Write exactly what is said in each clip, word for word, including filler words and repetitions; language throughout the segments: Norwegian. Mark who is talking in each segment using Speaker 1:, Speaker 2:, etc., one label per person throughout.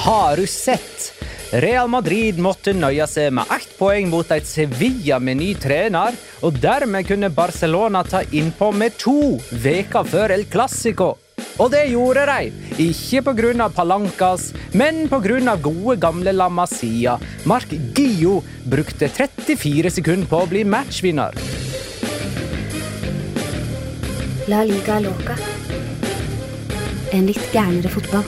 Speaker 1: Har du sett? Real Madrid måtte nøye seg med ett poeng mot et Sevilla med ny trener, og dermed kunne Barcelona ta innpå med to veker før El Clasico. Og det gjorde de, ikke på grunn av Palancas, men på grunn av gode gamle La Masia. Marc Guillo brukte trettifire sekunder på å bli matchvinner.
Speaker 2: La Liga Loca. En litt gærnere fotball.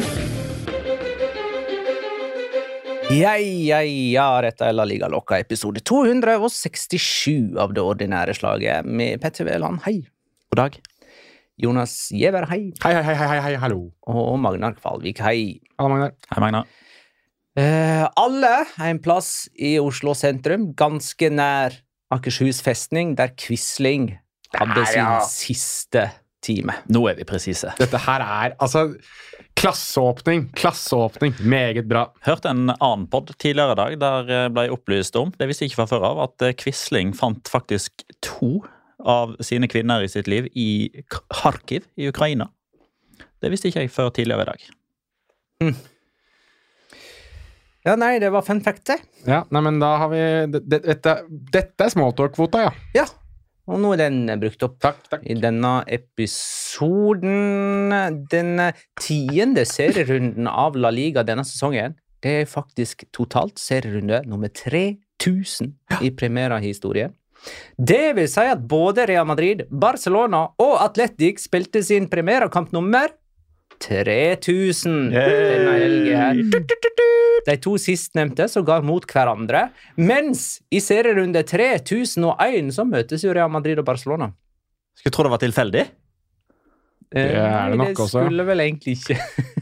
Speaker 1: Ja, ja, ja, dette er La Liga Loca, episode to hundre sekstisju av det ordinære slaget, med Petter Veland, hei.
Speaker 3: God dag.
Speaker 1: Jonas Giæver, hei.
Speaker 3: Hei, hei, hei, hei, hei, hallo.
Speaker 1: Og Magnar Kvalvik, hei.
Speaker 3: Hallo, Magnar. Hei, Magnar.
Speaker 1: Eh, alle har en plass i Oslo sentrum, ganske nær Akershus festning, der Quisling hadde
Speaker 3: Der,
Speaker 1: sin
Speaker 3: ja.
Speaker 1: siste time.
Speaker 4: Nå er vi presise.
Speaker 3: Dette her er, altså, klasseåpning, klasseåpning, meget bra.
Speaker 4: Hørte en annen podd tidligere i dag, der eh, ble jeg opplyst om, det visste jeg ikke fra før av, at eh, Quisling fant faktisk to av sine kvinner i sitt liv i Kharkiv i Ukraina. Det visste ikke jeg før tidligere i dag.
Speaker 1: Mm. Ja, nei, det var fun fact, det.
Speaker 3: Ja, nei, men da har vi, det, det, dette, dette er smalltalk-kvota, ja.
Speaker 1: Ja, og nå er den brukt opp.
Speaker 3: Takk, takk.
Speaker 1: I denne episoden, den tiende serierunden av La Liga denne sesongen, det er faktisk totalt serierunde nummer tre tusen i Primera-historie. Det vil si at både Real Madrid, Barcelona og Atletic spilte sin Primera-kamp nummer tre tusen denne helgen her. De to sistnevnte så går mot hverandre, mens i serierunde tre tusen og én så møtes jo Real Madrid og Barcelona.
Speaker 4: Skulle tro det var tilfeldig?
Speaker 3: Det er det nok
Speaker 1: det
Speaker 3: også.
Speaker 1: skulle vel egentlig ikke.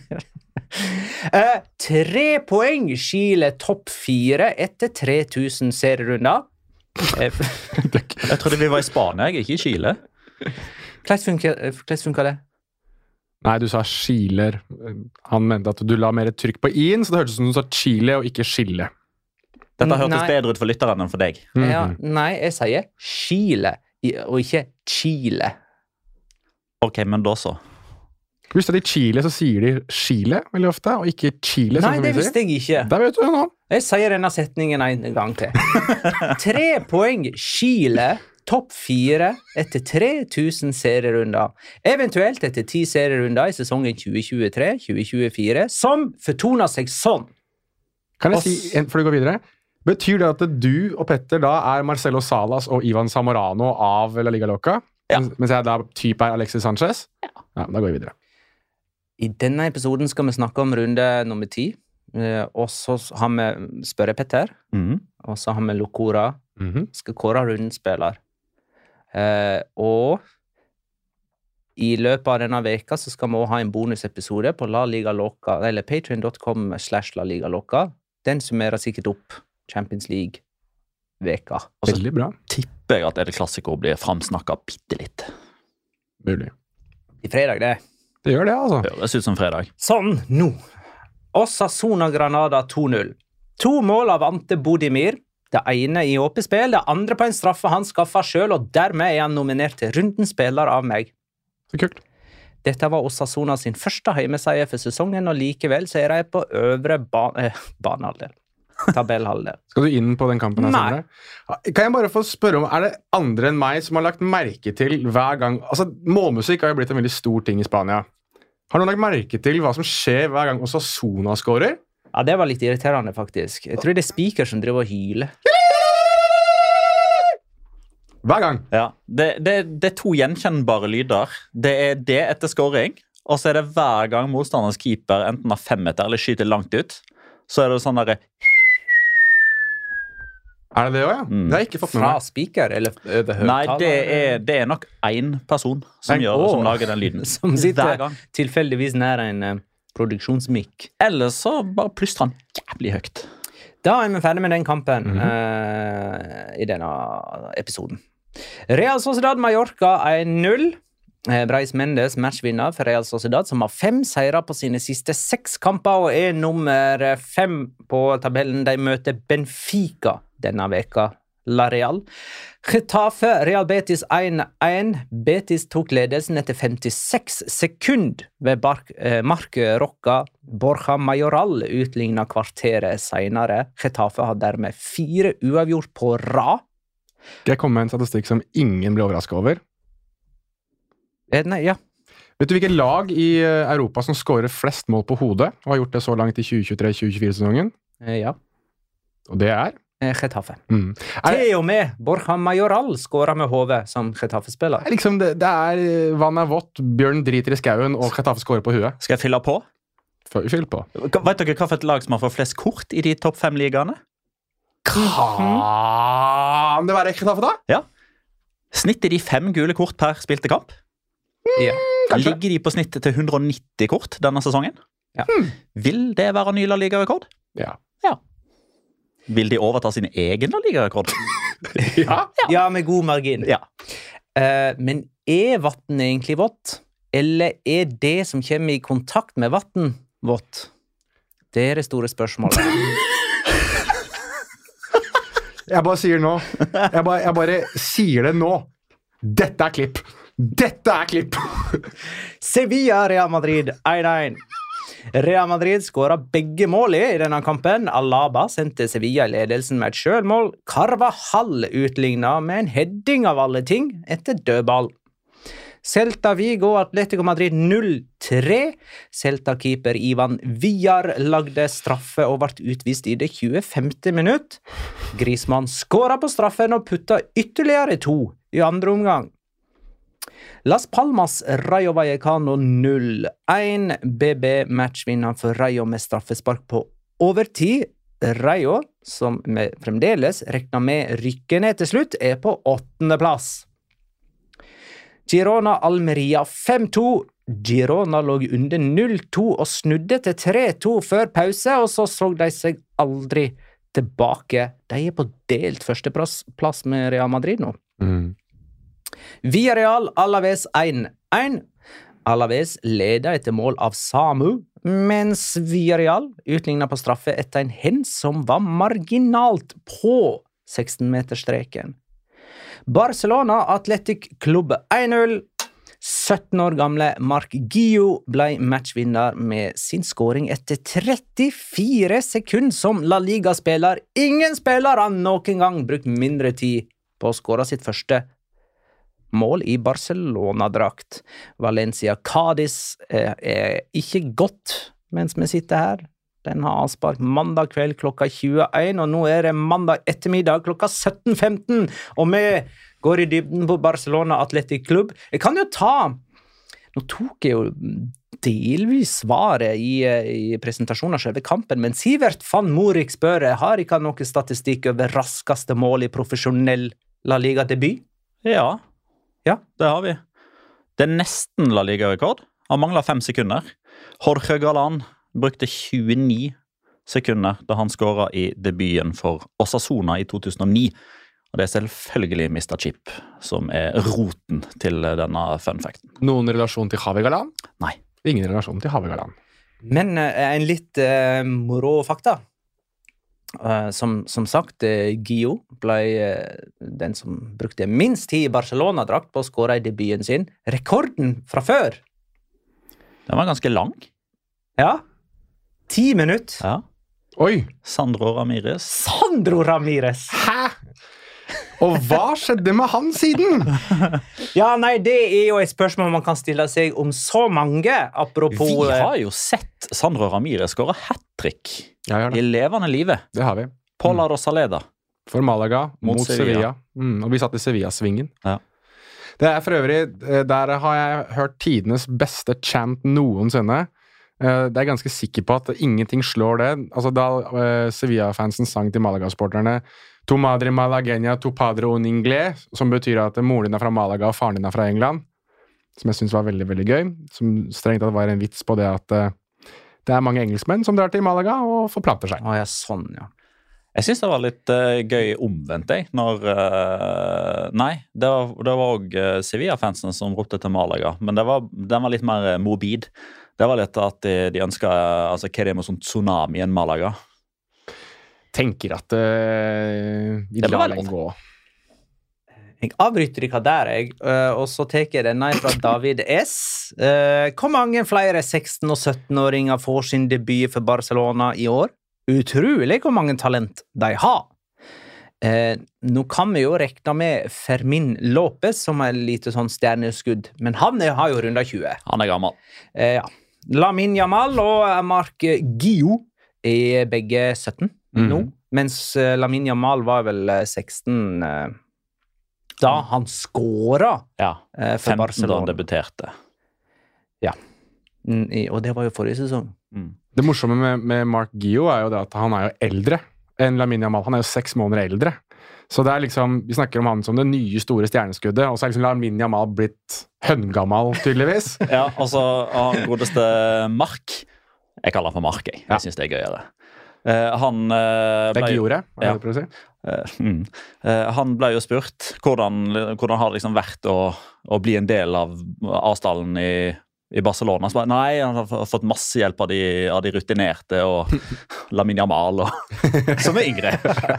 Speaker 1: eh, tre poeng skile topp fire etter tre tusen serierunder. Eh,
Speaker 4: Jeg trodde vi var i Spania, jeg, ikke i Chile.
Speaker 1: Hvordan funker, hvordan funker det?
Speaker 3: Nei, du sa skiler. Han mente at du la mer trykk på i-en, så det hørtes ut som du sa Chile og ikke skille.
Speaker 4: Dette hørtes
Speaker 1: Nei.
Speaker 4: bedre ut for lytteren enn for deg.
Speaker 3: Mhm.
Speaker 1: Ja, nei, jeg sier Chile, i- og ikke Chile.
Speaker 4: Ok, men da så.
Speaker 3: Hvis det er i Chile, så sier de Chile veldig ofte, og ikke Chile.
Speaker 1: Nei,
Speaker 3: sånn som
Speaker 1: det
Speaker 3: vi sier.
Speaker 1: visste jeg ikke.
Speaker 3: Der vet du det nå.
Speaker 1: Jeg sier denne setningen en gang til. Tre poeng Chile, topp fire etter tre tusen serierunder. Eventuelt etter ti serierunder i sesongen tjue tjuetre tjue tjuefire, som fortoner seg sånn.
Speaker 3: Kan jeg
Speaker 1: Oss-
Speaker 3: si, en- før du går videre, betyr det at du og Petter da er Marcelo Salas og Ivan Zamorano av La Liga Loca?
Speaker 1: Ja.
Speaker 3: Mens- Mens jeg da typ er Alexis Sanchez? Ja. Da går vi videre.
Speaker 1: I denne episoden skal vi snakke om runde nummer ti. Eh, og så har vi spørre Petter,
Speaker 4: Mhm.
Speaker 1: og så har vi Locora.
Speaker 3: Mhm.
Speaker 1: Skal kåre rundens spiller. Eh, og i løpet av denne veka så skal vi også ha en bonusepisode på La Liga Loca, eller patreon dot com slash La Liga Loca. Den summerer sikkert opp Champions League-veka.
Speaker 4: Og så
Speaker 3: Veldig bra.
Speaker 4: tipper jeg at El Clasico blir framsnakket bitte litt.
Speaker 3: Mulig.
Speaker 1: I fredag, det.
Speaker 3: Det gjør det, altså.
Speaker 4: Høres ut som fredag.
Speaker 1: Sånn, nå. Osasuna Granada to null. To mål av Ante Bodimir. Det ene i åpent spill, det andre på en straffe han skaffet selv, og dermed er han nominert til rundens spiller av meg.
Speaker 3: Så kult.
Speaker 1: Dette var Osasuna sin første heimeseier for sesongen, og likevel så er de på øvre ba eh, banehalvdel. Tabellhalvdel.
Speaker 3: Skal du inn på den kampen her
Speaker 1: Nei.
Speaker 3: senere? Kan jeg bare få spørre om, er det andre enn meg som har lagt merke til hver gang, altså målmusikk har jo blitt en veldig stor ting i Spania. Har noen lagt merke til hva som skjer hver gang Osasuna scorer?
Speaker 1: Ja, det var litt irriterende, faktisk. Jeg tror det er Speaker som driver og hyler.
Speaker 3: Hver gang.
Speaker 4: Ja, det, det, det er to gjenkjennbare lyder. Det er det etter scoring, og så er det hver gang motstanderens keeper enten har fem meter eller skyter langt ut, så er det sånn der...
Speaker 3: Er det det også, ja?
Speaker 4: Mm.
Speaker 3: Det har jeg ikke fått med
Speaker 1: Fra
Speaker 3: meg.
Speaker 1: Speaker, eller over
Speaker 4: Nei,
Speaker 1: høyttaler?
Speaker 4: det er, det er nok en person som,
Speaker 3: En-
Speaker 4: gjør,
Speaker 1: Åh.
Speaker 4: som lager den lyden.
Speaker 1: Som
Speaker 4: Hver
Speaker 1: sitter
Speaker 4: gang.
Speaker 1: tilfeldigvis nær en uh, produksjonsmikk.
Speaker 4: Eller så bare plystrer han jævlig høyt.
Speaker 1: Da er vi ferdig med den kampen
Speaker 3: Mhm.
Speaker 1: eh, i denne episoden. Real Sociedad Mallorca en null. Eh, Brais Mendes matchvinner for Real Sociedad, som har fem seirer på sine siste seks kamper og er nummer fem på tabellen. De møter Benfica denne veka. La Real. Getafe, Real Betis en en. Betis tok ledelsen etter femtiseks sekund ved Bark, eh, Mark Rocca. Borja Majoral utlignet kvarteret senere. Getafe har dermed fire uavgjort på rad.
Speaker 3: Skal jeg komme med en statistikk som ingen blir overrasket over?
Speaker 1: Eh, nei, ja.
Speaker 3: Vet du hvilke lag i Europa som skårer flest mål på hodet, og har gjort det så langt i tjue tjuetre tjue tjuefire-sesongen?
Speaker 1: Eh, ja.
Speaker 3: Og det er?
Speaker 1: Eh, Getafe.
Speaker 3: Mm. Er,
Speaker 1: Til og med Borja Majoral skåret med hodet som Getafe-spiller.
Speaker 3: er liksom det, det er vann er vått, Bjørn driter i skauen, og Getafe skårer på huet.
Speaker 4: Skal jeg fylle på?
Speaker 3: Fyll på.
Speaker 4: Vet dere hva for et lag som har fått flest kort i de topp fem ligaene?
Speaker 3: Kan det være Getafe, da?
Speaker 4: Ja. Snittet de fem gule kort per spilte kamp.
Speaker 1: Ja.
Speaker 3: Kanskje.
Speaker 4: Ligger de på snittet til hundre og nitti kort denne sesongen?
Speaker 1: Ja.
Speaker 4: Vil det være ny La Liga-rekord?
Speaker 3: Ja.
Speaker 4: Vil de overta sin egen La Liga-rekord?
Speaker 3: Ja.
Speaker 1: Ja, med god margin.
Speaker 4: Ja.
Speaker 1: Eh, men er vann egentlig vått? Eller er det som kommer i kontakt med vann vått? Det er det store spørsmålet.
Speaker 3: Jeg bare sier nå. Jeg bare, jeg bare sier det nå. Dette er klipp. Dette er klipp.
Speaker 1: Sevilla, Real Madrid en en. Real Madrid skåret begge mål i denne kampen. Alaba sendte Sevilla i ledelsen med et selvmål. Carvajal utlignet med en heading av alle ting etter dødball. Celta Vigo Atletico Madrid null tre. Celta-keeper Ivan Villar lagde straffe og ble utvist i det tjuefemte minutt. Griezmann skåret på straffen og putta ytterligere to i andre omgang. Las Palmas Rayo Vallecano null en. B B matchvinner for Rayo med straffespark på overtid. Rayo, som vi fremdeles regner med rykker ned til slutt, er på åttende plass. Girona Almeria fem to. Girona lå under null to og snudde til tre to før pause, og så så de seg aldri tilbake. De er på delt førsteplass plass med Real Madrid nå.
Speaker 3: Mm.
Speaker 1: Villarreal Alaves en en. Alaves leder etter mål av Samu, mens Villarreal utlignet på straffe etter en hens som var marginalt på seksten-meterstreken. Barcelona Athletic Club en null. sytten år gamle Mark Guillou ble matchvinner med sin scoring etter trettifire sekunder som La Liga-spiller. Ingen spiller har noen gang brukt mindre tid på å skåre sitt første mål i Barcelona-drakt. Valencia Cadiz er, er ikke godt mens vi sitter her. Den har avspark mandag kveld klokka tjueen, og nå er det mandag ettermiddag klokka sytten femten, og vi går i dybden på Barcelona Athletic Club. Jeg kan jo ta... Nå tok jeg jo delvis svaret i, i presentasjonen av selve kampen, men Sivert van Morik spør, har ikke han noe statistikk over raskeste mål i profesjonell La Liga-debut?
Speaker 4: Ja,
Speaker 1: Ja.
Speaker 4: det har vi. Det er nesten La Liga-rekord. Han mangler fem sekunder. Jorge Galan brukte tjueni sekunder da han skåret i debuten for Osasuna i to tusen og ni. Og det er selvfølgelig mister Chip som er roten til denne fun facten.
Speaker 3: Noen relasjon til Javi Galan?
Speaker 4: Nei.
Speaker 3: Ingen relasjon til Javi Galan.
Speaker 1: Men eh, en litt eh, moro fakta. Eh, som, som sagt, eh, Guillou ble eh, den som brukte minst tid i Barcelona-drakt på å skåre i debuten sin. Rekorden fra før.
Speaker 4: Den var ganske lang.
Speaker 1: Ja. Ti minutter.
Speaker 4: Ja.
Speaker 3: Oi!
Speaker 4: Sandro Ramirez.
Speaker 1: Sandro Ramirez.
Speaker 3: Hæ? Og hva skjedde med han siden?
Speaker 1: Ja, nei, det er jo et spørsmål man kan stille seg om så mange. Apropos...
Speaker 4: Vi
Speaker 1: eh,
Speaker 4: har jo sett Sandro Ramirez skåre hat-trick
Speaker 3: Ja, gjør
Speaker 4: i
Speaker 3: det.
Speaker 4: levende livet.
Speaker 3: Det har vi.
Speaker 4: På La Rosaleda.
Speaker 3: For Malaga, mot,
Speaker 4: Mot
Speaker 3: Sevilla.
Speaker 4: Sevilla.
Speaker 3: Mm, og vi satt i Sevilla-svingen.
Speaker 4: Ja.
Speaker 3: Det er for øvrig, eh, der har jeg hørt tidenes beste chant noensinne. Eh, Det er ganske sikker på at ingenting slår det. Altså da eh, Sevilla-fansen sang til Malaga-sporterne «Tu madre malagueña, tu padre un inglés», som betyr at moren din er fra Malaga og faren din er fra England, som jeg synes var veldig, veldig gøy, som strengt tatt var en vits på det at eh, det er mange engelskmenn som drar til Malaga og forplanter seg.
Speaker 1: Å ja, sånn, ja.
Speaker 4: Jeg synes det var litt uh, gøy omvendt, jeg, når... Uh, nei, det var, det var også uh, Sevilla-fansen som ropte til Malaga, men det var, den var litt mer uh, morbid. Det var litt at de, de ønsket, uh, altså, hva er det med sånn tsunami enn Malaga?
Speaker 3: tenker at uh, vi
Speaker 4: Det må
Speaker 3: lar
Speaker 4: være
Speaker 3: den
Speaker 4: lov.
Speaker 3: gå.
Speaker 1: Jeg avbryter ikke der, jeg, eh, og så tar jeg denne fra David S. Eh, Hvor mange flere seksten- og sytten-åringer får sin debut for Barcelona i år? Utrolig hvor mange talent de har. Eh, nå kan vi jo rekne med Fermin Lopez som er lite sånn stjerneskudd, men han er, har jo rundet tjue.
Speaker 4: Han er gammel.
Speaker 1: Eh, ja. Lamin Jamal og Mark Guillou er begge sytten
Speaker 3: Mhm.
Speaker 1: nå, mens eh, Lamin Jamal var vel eh, seksten eh, da han skåret
Speaker 4: Ja.
Speaker 1: eh, for
Speaker 4: femten da
Speaker 1: Barcelona.
Speaker 4: han debuterte.
Speaker 1: Mm, i- Og det var jo forrige sesong.
Speaker 4: Mm.
Speaker 3: Det morsomme med, med Mark Guillou er jo det at han er jo eldre enn Lamine Yamal. Han er jo seks måneder eldre. Så det er liksom, vi snakker om han som det nye store stjerneskuddet, og så er liksom Lamine Yamal blitt høngammal, tydeligvis.
Speaker 4: Ja, altså, han godeste Mark. Jeg kaller han for Mark, jeg.
Speaker 3: Ja.
Speaker 4: Jeg synes det er gøyere. Eh, han eh,
Speaker 3: Det er
Speaker 4: ble jo-
Speaker 3: Guillou, er det
Speaker 4: Ja.
Speaker 3: det du prøver å si?
Speaker 4: Eh, mm. Eh, han ble jo spurt hvordan, hvordan har det liksom vært å, å bli en del av avstanden i, i Barcelona. Så bare, nei, han har f- fått masse hjelp av de, av de rutinerte og Lamine Yamal, og, som er yngre.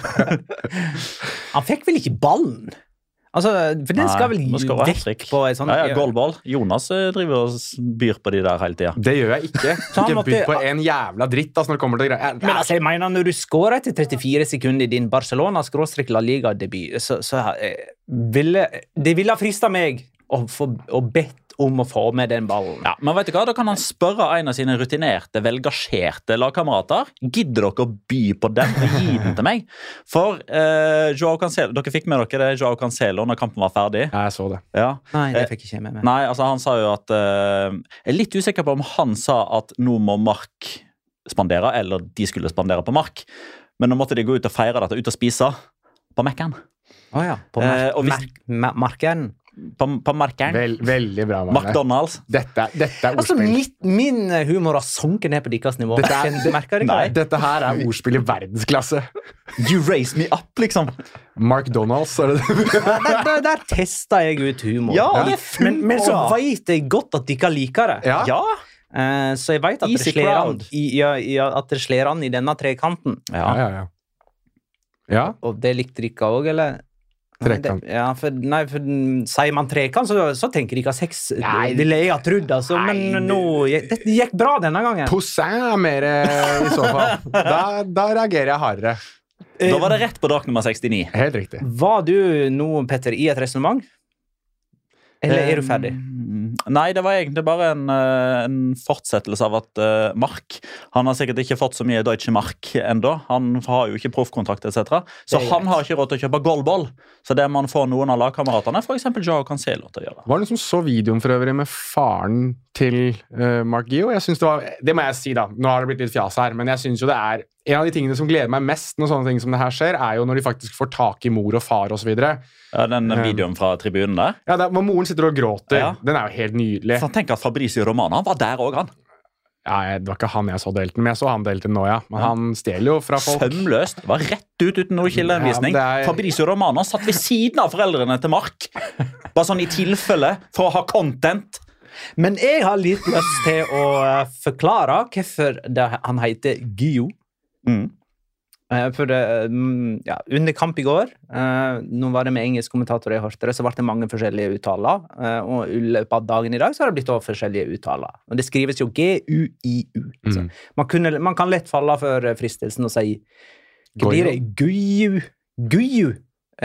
Speaker 1: Han fikk vel ikke ballen? Altså, for den skal vel
Speaker 4: Nei, nå skal det være
Speaker 1: vekk
Speaker 4: hat-trick.
Speaker 1: på et sånt
Speaker 4: Ja, ja, goalball. Jonas eh, driver og s- byr på de der hele tida.
Speaker 3: Det gjør jeg ikke.
Speaker 1: Så han
Speaker 3: Ikke
Speaker 1: måtte-
Speaker 3: bydd på en jævla dritt altså, når det kommer til greier.
Speaker 1: Men altså, jeg mener, når du skårer etter trettifire sekunder i din Barcelona-La Liga-debut, så, så eh, ville det ville ha fristet meg å, få, å bedt om å få med den ballen.
Speaker 4: Ja, men vet du hva? Da kan han spørre en av sine rutinerte, velgasjerte lagkamerater. Gidder dere å by på den og gi den til meg? For eh, Joao Cancelo, dere fikk med dere det Joao Cancelo når kampen var ferdig?
Speaker 3: Ja, jeg så det.
Speaker 4: Ja.
Speaker 1: Nei, det
Speaker 4: Eh,
Speaker 1: fikk jeg ikke med meg.
Speaker 4: Nei, altså han sa jo at eh, Jeg er litt usikker på om han sa at nå må Mark spandere, eller de skulle spandere på Mark. Men nå måtte de gå ut og feire dette, ut og spise på Mac-en.
Speaker 1: Å ja, på
Speaker 4: Eh,
Speaker 1: mark,
Speaker 4: og hvis-
Speaker 1: mark, ma- marken.
Speaker 4: På, på Markeren.
Speaker 3: Vel, veldig bra, Magne.
Speaker 4: McDonald's.
Speaker 3: Dette, dette er
Speaker 1: Altså,
Speaker 3: ordspill.
Speaker 1: mitt, min humor har sunket ned på deres nivå.
Speaker 3: Dette er-
Speaker 1: Kjenner- merker dere
Speaker 4: Nei.
Speaker 1: det?
Speaker 3: Dette her er ordspill i verdensklasse.
Speaker 4: You raise me up, liksom.
Speaker 3: Mark Donalds, er det det?
Speaker 1: Der, der, der tester jeg ut humor.
Speaker 4: Ja,
Speaker 1: men,
Speaker 4: det funker.
Speaker 1: men så vet jeg godt at dere liker det.
Speaker 3: Ja.
Speaker 4: Ja.
Speaker 1: Eh, så jeg vet at det
Speaker 4: Easy
Speaker 1: slår an
Speaker 4: crowd.
Speaker 1: i, ja, ja, at det slår an i denne trekanten.
Speaker 3: Ja, ja, ja. Ja,
Speaker 1: Og det likte dere òg, eller? Nei,
Speaker 3: Trekant.
Speaker 1: det- Ja, for, nei, for mm, sier man trekant, så, så tenker dere sex.
Speaker 3: Nei.
Speaker 1: Det ville jeg ha trodd, altså.
Speaker 3: Nei,
Speaker 1: Men nå gikk- det gikk bra denne gangen.
Speaker 3: Poussin er mer eh, i så fall. Da, da reagerer jeg hardere.
Speaker 4: Da var det rett på dag nummer sekstini.
Speaker 3: Helt riktig.
Speaker 1: Var du nå, Petter, i et resonnement? Eller er du ferdig?
Speaker 4: Um, nei, det var egentlig bare en, eh, en fortsettelse av at eh, Mark Han har sikkert ikke fått så mye Deutsche Mark ennå. Han har jo ikke proffkontrakt, et cetera. Så
Speaker 1: Det er
Speaker 4: han
Speaker 1: greit.
Speaker 4: har ikke råd til å kjøpe goalball. Så det man får noen av lagkameratene, f.eks. Joao Cancelo, til å gjøre.
Speaker 3: Var det noen som så videoen for øvrig med faren til eh, Mark Guillou? Jeg synes det var, det må jeg si da, nå har det blitt litt fjas her, men jeg synes jo det er en av de tingene som gleder meg mest når sånne ting som det her skjer, er jo når de faktisk får tak i mor og far og så videre.
Speaker 4: Ja, den
Speaker 3: Um,
Speaker 4: videoen fra tribunen der.
Speaker 3: Ja, der, hvor moren sitter og gråter.
Speaker 4: Ja.
Speaker 3: Den er jo helt nydelig.
Speaker 4: Så tenk at Fabrizio Romano han var der òg, han.
Speaker 3: Ja, jeg- det var ikke han jeg så delte den, men jeg så han delte den nå, ja. Men
Speaker 4: Ja.
Speaker 3: han stjeler jo fra folk.
Speaker 4: Sømløst. Det var rett ut uten noe kildeanvisning.
Speaker 3: Ja, men det er-
Speaker 4: Fabrizio Romano satt ved siden av foreldrene til Mark. Bare sånn i tilfelle, for å ha content.
Speaker 1: Men jeg har litt lyst til å eh, forklare hvorfor det, han heter Guillou.
Speaker 4: Mm.
Speaker 1: Eh, For det, mm, ja, under kamp i går, eh, nå var det med engelsk kommentator jeg hørte det, så ble det mange forskjellige uttaler, eh, og i løpet av dagen i dag så har det blitt også forskjellige uttaler. Og det skrives jo G U I U. Så
Speaker 3: Mm.
Speaker 1: man, kunne, man kan lett falle for fristelsen og si, hva blir det? Guiu? Guiu?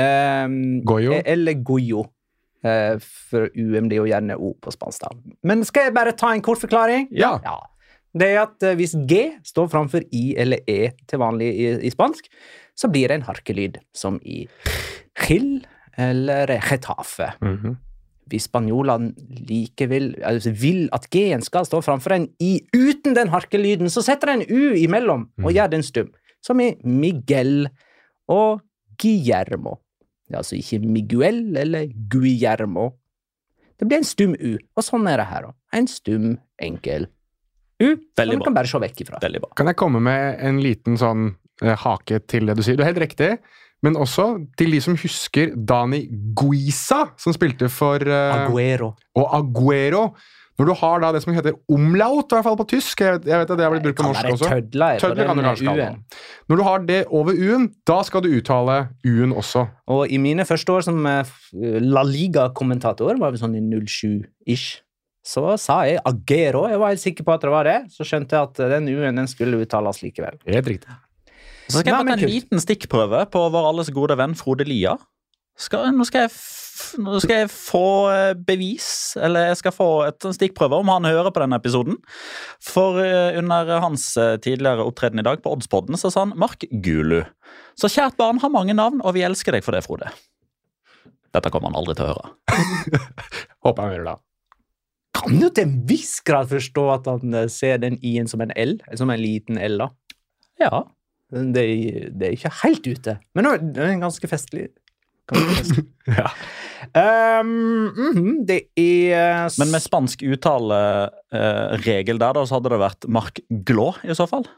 Speaker 1: Um,
Speaker 3: Goyo?
Speaker 1: Eller Goyo. Eh, for U M blir jo gjerne O på spansk da. Men skal jeg bare ta en kort forklaring?
Speaker 3: Ja.
Speaker 1: Ja. Det er at eh, hvis G står framfor I eller E til vanlig i, i spansk, så blir det en harkelyd, som i Gil eller Getafe.
Speaker 3: Mhm.
Speaker 1: Hvis spanjolene likevel altså vil at G-en skal stå framfor en I uten den harkelyden, så setter de en U imellom og
Speaker 3: Mhm.
Speaker 1: gjør den stum, som i Miguel og Guillermo. Det er altså ikke Miguel eller Guillermo. Det blir en stum U, og sånn er det her også. En stum, enkel U, som
Speaker 4: Veldig
Speaker 1: du
Speaker 4: bra.
Speaker 1: kan bare se vekk ifra.
Speaker 4: Veldig bra.
Speaker 3: Kan jeg komme med en liten sånn eh, hake til det du sier? Du er helt riktig, men også til de som husker Dani Guisa, som spilte for eh,
Speaker 1: Aguero.
Speaker 3: og Aguero. Når du har da det som heter omlaut, i hvert fall på tysk, jeg, jeg vet at det har blitt brukt på norsk også.
Speaker 1: Tødler,
Speaker 3: Tødler kan du kanskje kalle det. Når du har det over U-en, da skal du uttale U-en også.
Speaker 1: Og i mine første år som uh, La Liga-kommentator, var vi sånn i null sju-ish, så sa jeg Agero, jeg var helt sikker på at det var det, så skjønte jeg at den U-en den skulle uttales likevel.
Speaker 3: Helt riktig.
Speaker 4: Så skal jeg bare ta en liten stikkprøve på vår alles gode venn Frode Lia. Skal, nå, skal jeg f, nå skal jeg få bevis, eller jeg skal få et stikkprøve om han hører på denne episoden. For under hans tidligere opptreden i dag på Oddspodden så sa han Mark Gulu. Så kjært barn har mange navn, og vi elsker deg for det, Frode. Dette kommer han aldri til å høre.
Speaker 3: Håper han hører det.
Speaker 1: Kan jo til en viss grad forstå at han ser den I-en som en L, som en liten L da.
Speaker 4: Ja.
Speaker 1: Det er, det er ikke helt ute, men det er en ganske festlig. Ganske festlig.
Speaker 3: Ja.
Speaker 1: Um, mm-hmm, det er...
Speaker 4: Men med spansk uttale eh, regel der da, så hadde det vært Mark Glå i så fall.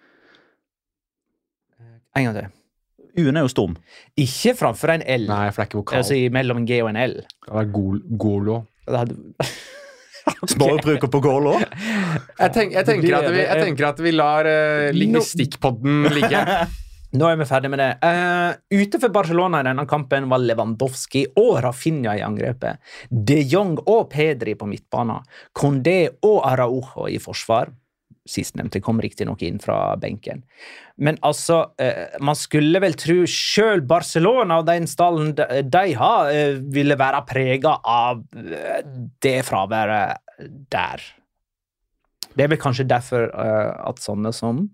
Speaker 1: En gang til.
Speaker 4: U-en er jo stum.
Speaker 1: Ikke framfor en L.
Speaker 3: Nei, for det er ikke vokal.
Speaker 1: Altså mellom en G og en L.
Speaker 3: Det er gol golo.
Speaker 1: Det hadde...
Speaker 4: Småbruker på gål også.
Speaker 3: Jeg, tenk, jeg, tenker at vi, jeg tenker at vi lar uh, lingvistikkpodden ligge.
Speaker 1: Nå er vi ferdig med det. Uh, ute for Barcelona i denne kampen var Lewandowski og Rafinha i angrepet. De Jong og Pedri på midtbanen. Condé og Araujo i forsvar. Sistnevnte kom riktig nok inn fra benken. Men altså, uh, man skulle vel tro selv Barcelona og den stallen de, de har, uh, ville være preget av uh, det fraværet der. Det er vel kanskje derfor uh, at sånne som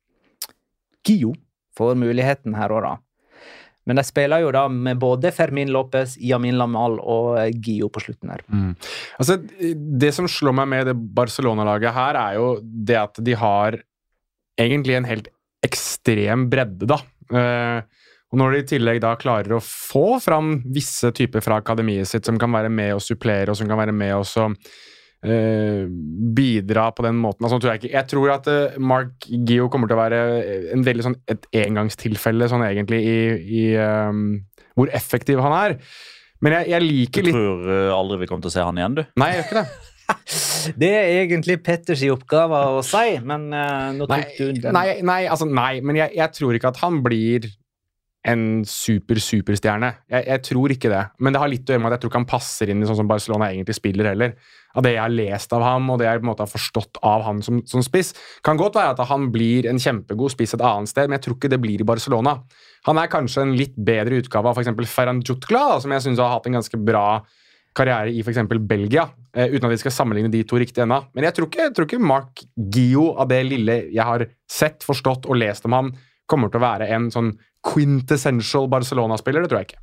Speaker 1: Gio får muligheten her og da. Men de spiller jo da med både Fermin Lopez, Yamin Lamal og Gio på slutten her.
Speaker 3: Mm. Altså, det som slår meg med det Barcelona-laget her er jo det at de har egentlig en helt ekstrem bredde da. Uh, og når de i tillegg da klarer å få fram visse typer fra akademiet sitt som kan være med å supplere og som kan være med å så, uh, bidra på den måten. Altså, tror jeg, ikke. jeg tror at uh, Mark Gio kommer til å være en veldig sånn et engangstilfelle sånn egentlig i, i um, hvor effektiv han er. Men jeg, jeg liker litt...
Speaker 4: Du tror uh, aldri vi kommer til å se han igjen, du?
Speaker 3: Nei, jeg gjør ikke det.
Speaker 1: Det er egentlig Petters oppgave å si, men uh, nå
Speaker 3: nei,
Speaker 1: tok du den.
Speaker 3: Nei, nei, altså, nei men jeg, jeg tror ikke at han blir en super-superstjerne. Jeg, jeg tror ikke det. Men det har litt å gjøre med at jeg tror ikke han passer inn i sånn som Barcelona egentlig spiller heller. Av det jeg har lest av ham, og det jeg på en måte har forstått av han som, som spiss. Kan godt være at han blir en kjempegod spiss et annet sted, men jeg tror ikke det blir i Barcelona. Han er kanskje en litt bedre utgave av for eksempel Ferran Jutgla, da, som jeg synes har hatt en ganske bra karriere i for eksempel Belgia, eh, uten at vi skal sammenligne de to riktig ennå. Men jeg tror, ikke, jeg tror ikke Mark Gio, av det lille jeg har sett, forstått og lest om ham, kommer til å være en sånn quintessential Barcelona-spiller, det tror jeg ikke.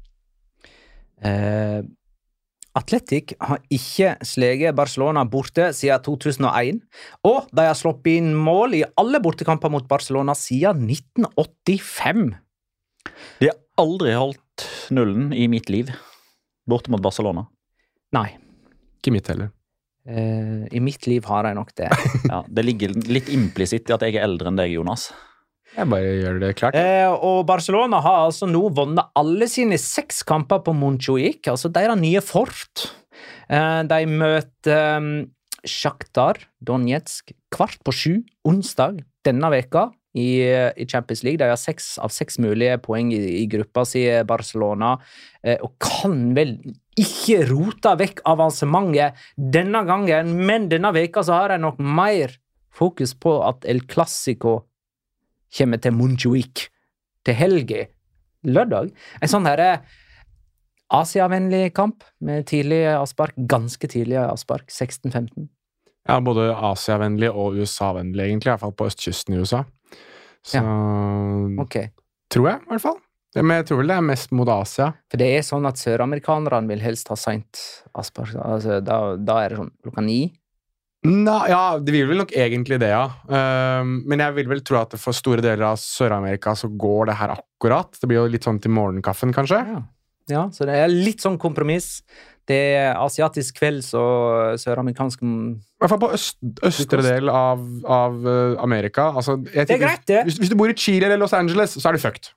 Speaker 1: Eh, Atletic har ikke sleget Barcelona borte siden to tusen og en, og de har slått inn mål i alle bortekamper mot Barcelona siden nitten åttifem.
Speaker 4: De har aldri holdt nullen i mitt liv, borte mot Barcelona.
Speaker 1: Nei.
Speaker 3: Ikke mitt heller.
Speaker 1: Eh, I mitt liv har jeg nok det.
Speaker 4: Ja, det ligger litt implisitt i at jeg er eldre enn deg, Jonas.
Speaker 3: Jeg bare gjør det klart.
Speaker 1: Eh, og Barcelona har altså nå vunnet alle sine seks kamper på Montjuic, altså deres nye fort. Eh, de møter um, Shakhtar Donetsk kvart på sju onsdag denne veka i, i Champions League. De har seks av seks mulige poeng i, i gruppa si Barcelona, eh, og kan vel ikke rota vekk avansementet denne gangen, men denne veka så har de nok mer fokus på at El Clasico kommer til Montjuic til helge, lørdag. En sånn her Asia-vennlig kamp med tidlig avspark, ganske tidlig avspark, seksten femten.
Speaker 3: Ja, både Asia-vennlig og U S A-vennlig egentlig, i hvert fall på østkysten i U S A. Så
Speaker 1: Ja. Ok.
Speaker 3: tror jeg, i hvert fall. Men jeg tror vel det er mest mot Asia.
Speaker 1: For det er sånn at søramerikanerne vil helst ha sent avspark, altså da, da er det sånn klokka ni.
Speaker 3: Nå, ja, de vil vel nok egentlig det, ja. Um, men jeg vil vel tro at for store deler av Sør-Amerika så går det her akkurat. Det blir jo litt sånn til morgenkaffen, kanskje.
Speaker 1: Ja. Ja, så det er litt sånn kompromiss. Det er asiatisk kvelds og søramerikansk...
Speaker 3: I hvert fall på øst, østre del av, av uh, Amerika. Altså, jeg
Speaker 1: Det er greit, det.
Speaker 3: Hvis, hvis du bor i Chile eller Los Angeles, så er du fucked.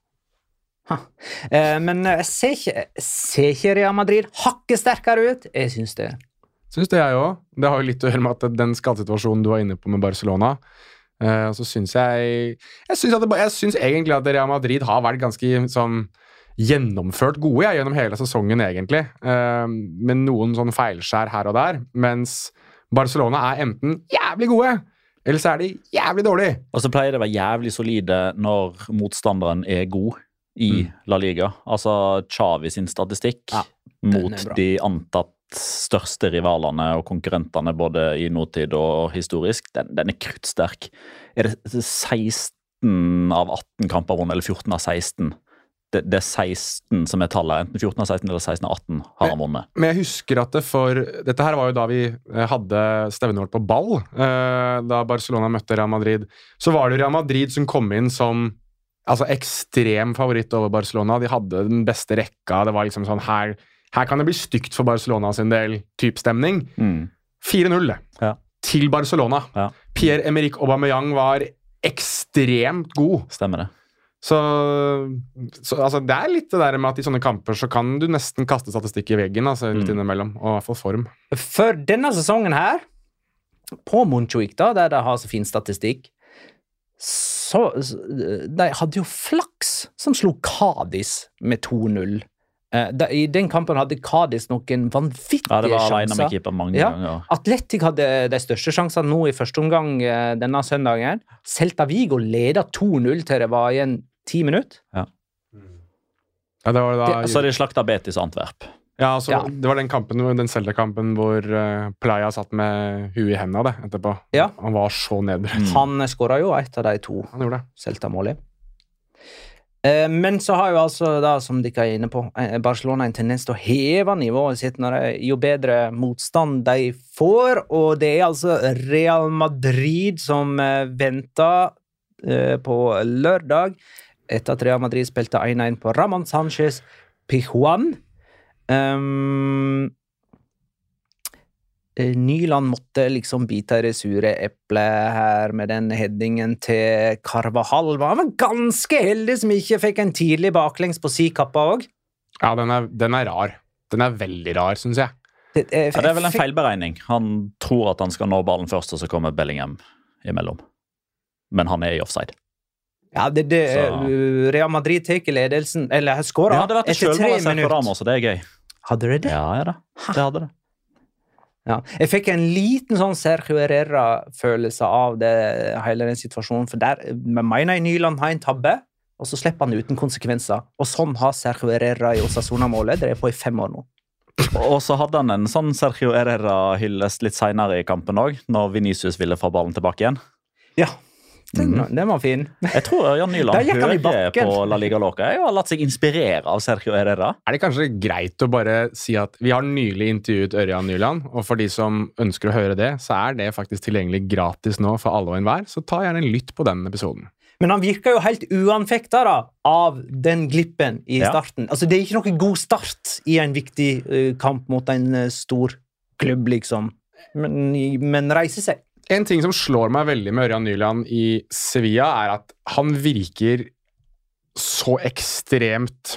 Speaker 1: Eh, men jeg ser ikke, jeg ser ikke Real Madrid hakket sterkere ut. Jeg synes det.
Speaker 3: Synes det jeg også. Det har jo litt å gjøre med at den skadesituasjonen du var inne på med Barcelona, uh, så synes jeg jeg synes, at det, jeg synes egentlig at Real Madrid har vært ganske sånn gjennomført gode ja, gjennom hele sesongen egentlig, uh, med noen sånn feilskjær her og der, mens Barcelona er enten jævlig gode, eller så er de jævlig dårlige.
Speaker 4: Og så pleier det å være jævlig solide når motstanderen er god i mm. La Liga. Altså Xavi sin statistikk ja, mot de antatt største rivalene og konkurrentene både i nåtid og historisk, den, den er kruttsterk. Er det seksten av atten kamper vunnet, eller fjorten av seksten? Det, det er seksten som er tallet, enten fjorten av seksten eller seksten av atten har han vunnet.
Speaker 3: Men jeg husker at det for, dette her var jo da vi hadde stevnet vårt på ball, da Barcelona møtte Real Madrid, så var det Real Madrid som kom inn som altså ekstrem favoritt over Barcelona. De hadde den beste rekka, det var liksom sånn her Her kan det bli stygt for Barcelona sin del, typ stemning. Mm. fire null
Speaker 4: ja.
Speaker 3: til Barcelona.
Speaker 4: Ja.
Speaker 3: Pierre-Emerick Aubameyang var ekstremt god.
Speaker 4: Stemmer det.
Speaker 3: Så, så altså, det er litt det der med at i sånne kamper så kan du nesten kaste statistikk i veggen, altså litt mm. innimellom, og i hvert fall form.
Speaker 1: For denne sesongen her, på Montjuic da, der de har så fin statistikk, så de hadde jo flaks som slo Cadiz med to null. Uh, da, I den kampen hadde Cadiz noen vanvittige sjanser.
Speaker 4: Ja, det var alene med keeper mange
Speaker 1: ja.
Speaker 4: ganger.
Speaker 1: Atletic hadde de største sjansene nå i første omgang uh, denne søndagen. Celta Vigo ledet to null til det var igjen ti minutter.
Speaker 4: Ja.
Speaker 3: Ja, det var da...
Speaker 4: det, så de slakta Betis Antwerp.
Speaker 3: Ja, altså,
Speaker 1: ja.
Speaker 3: det var den kampen, den Celta-kampen hvor uh, Playa satt med huet i hendene det, etterpå.
Speaker 1: Ja.
Speaker 3: Han var så nedbrøtt.
Speaker 1: Mm. Han skåret jo et av de to Celta-målene. Men så har jo altså, da, som dere er inne på, Barcelona en tendens til å heve nivået sitt når det, jo bedre motstand de får, og det er altså Real Madrid som venter på lørdag, etter at Real Madrid spilte én én på Ramón Sánchez Pizjuán. Um, Nyland måtte liksom bite i det sure eplet her med den headingen til Carvajal. Han var ganske heldig som ikke fikk en tidlig baklengs på si kappa også.
Speaker 3: Ja, den er, den er rar. Den er veldig rar, synes jeg.
Speaker 4: Det er, ja, det er vel en feilberegning. Han tror at han skal nå ballen først, og så kommer Bellingham imellom. Men han er i offside.
Speaker 1: Ja, det, det Real Madrid teker ledelsen, eller skåret
Speaker 4: ja, det etter tre minutter. Ramos, og det er gøy.
Speaker 1: Hadde det det?
Speaker 4: Ja, ja da. Det hadde det.
Speaker 1: Ja. Jeg fikk en liten sånn Sergio Herrera-følelse av det, hele den situasjonen, for der mener jeg Nyland har en tabbe, og så slipper han uten konsekvenser. Og sånn har Sergio Herrera i Osasuna-målet, det er på i fem år nå.
Speaker 4: Og så hadde han en sånn Sergio Herrera-hyllest litt senere i kampen også, når Vinicius ville få ballen tilbake igjen.
Speaker 1: Ja. Den, mm. den var fin.
Speaker 4: Jeg tror Jan Nyland hører på La Liga Loca. Jeg har latt seg inspirere av Sergio Herrera.
Speaker 3: Er det kanskje greit å bare si at vi har nylig intervjuet Ørjan Nyland, og for de som ønsker å høre det, så er det faktisk tilgjengelig gratis nå for alle og enhver, så ta gjerne en lytt på den episoden.
Speaker 1: Men han virker jo helt uanfektet da, av den glippen i ja. starten. Altså, det er ikke noe god start i en viktig uh, kamp mot en uh, stor klubb, liksom. Men, men reiser seg.
Speaker 3: En ting som slår meg veldig med Ørjan Nyland i Sevilla er at han virker så ekstremt...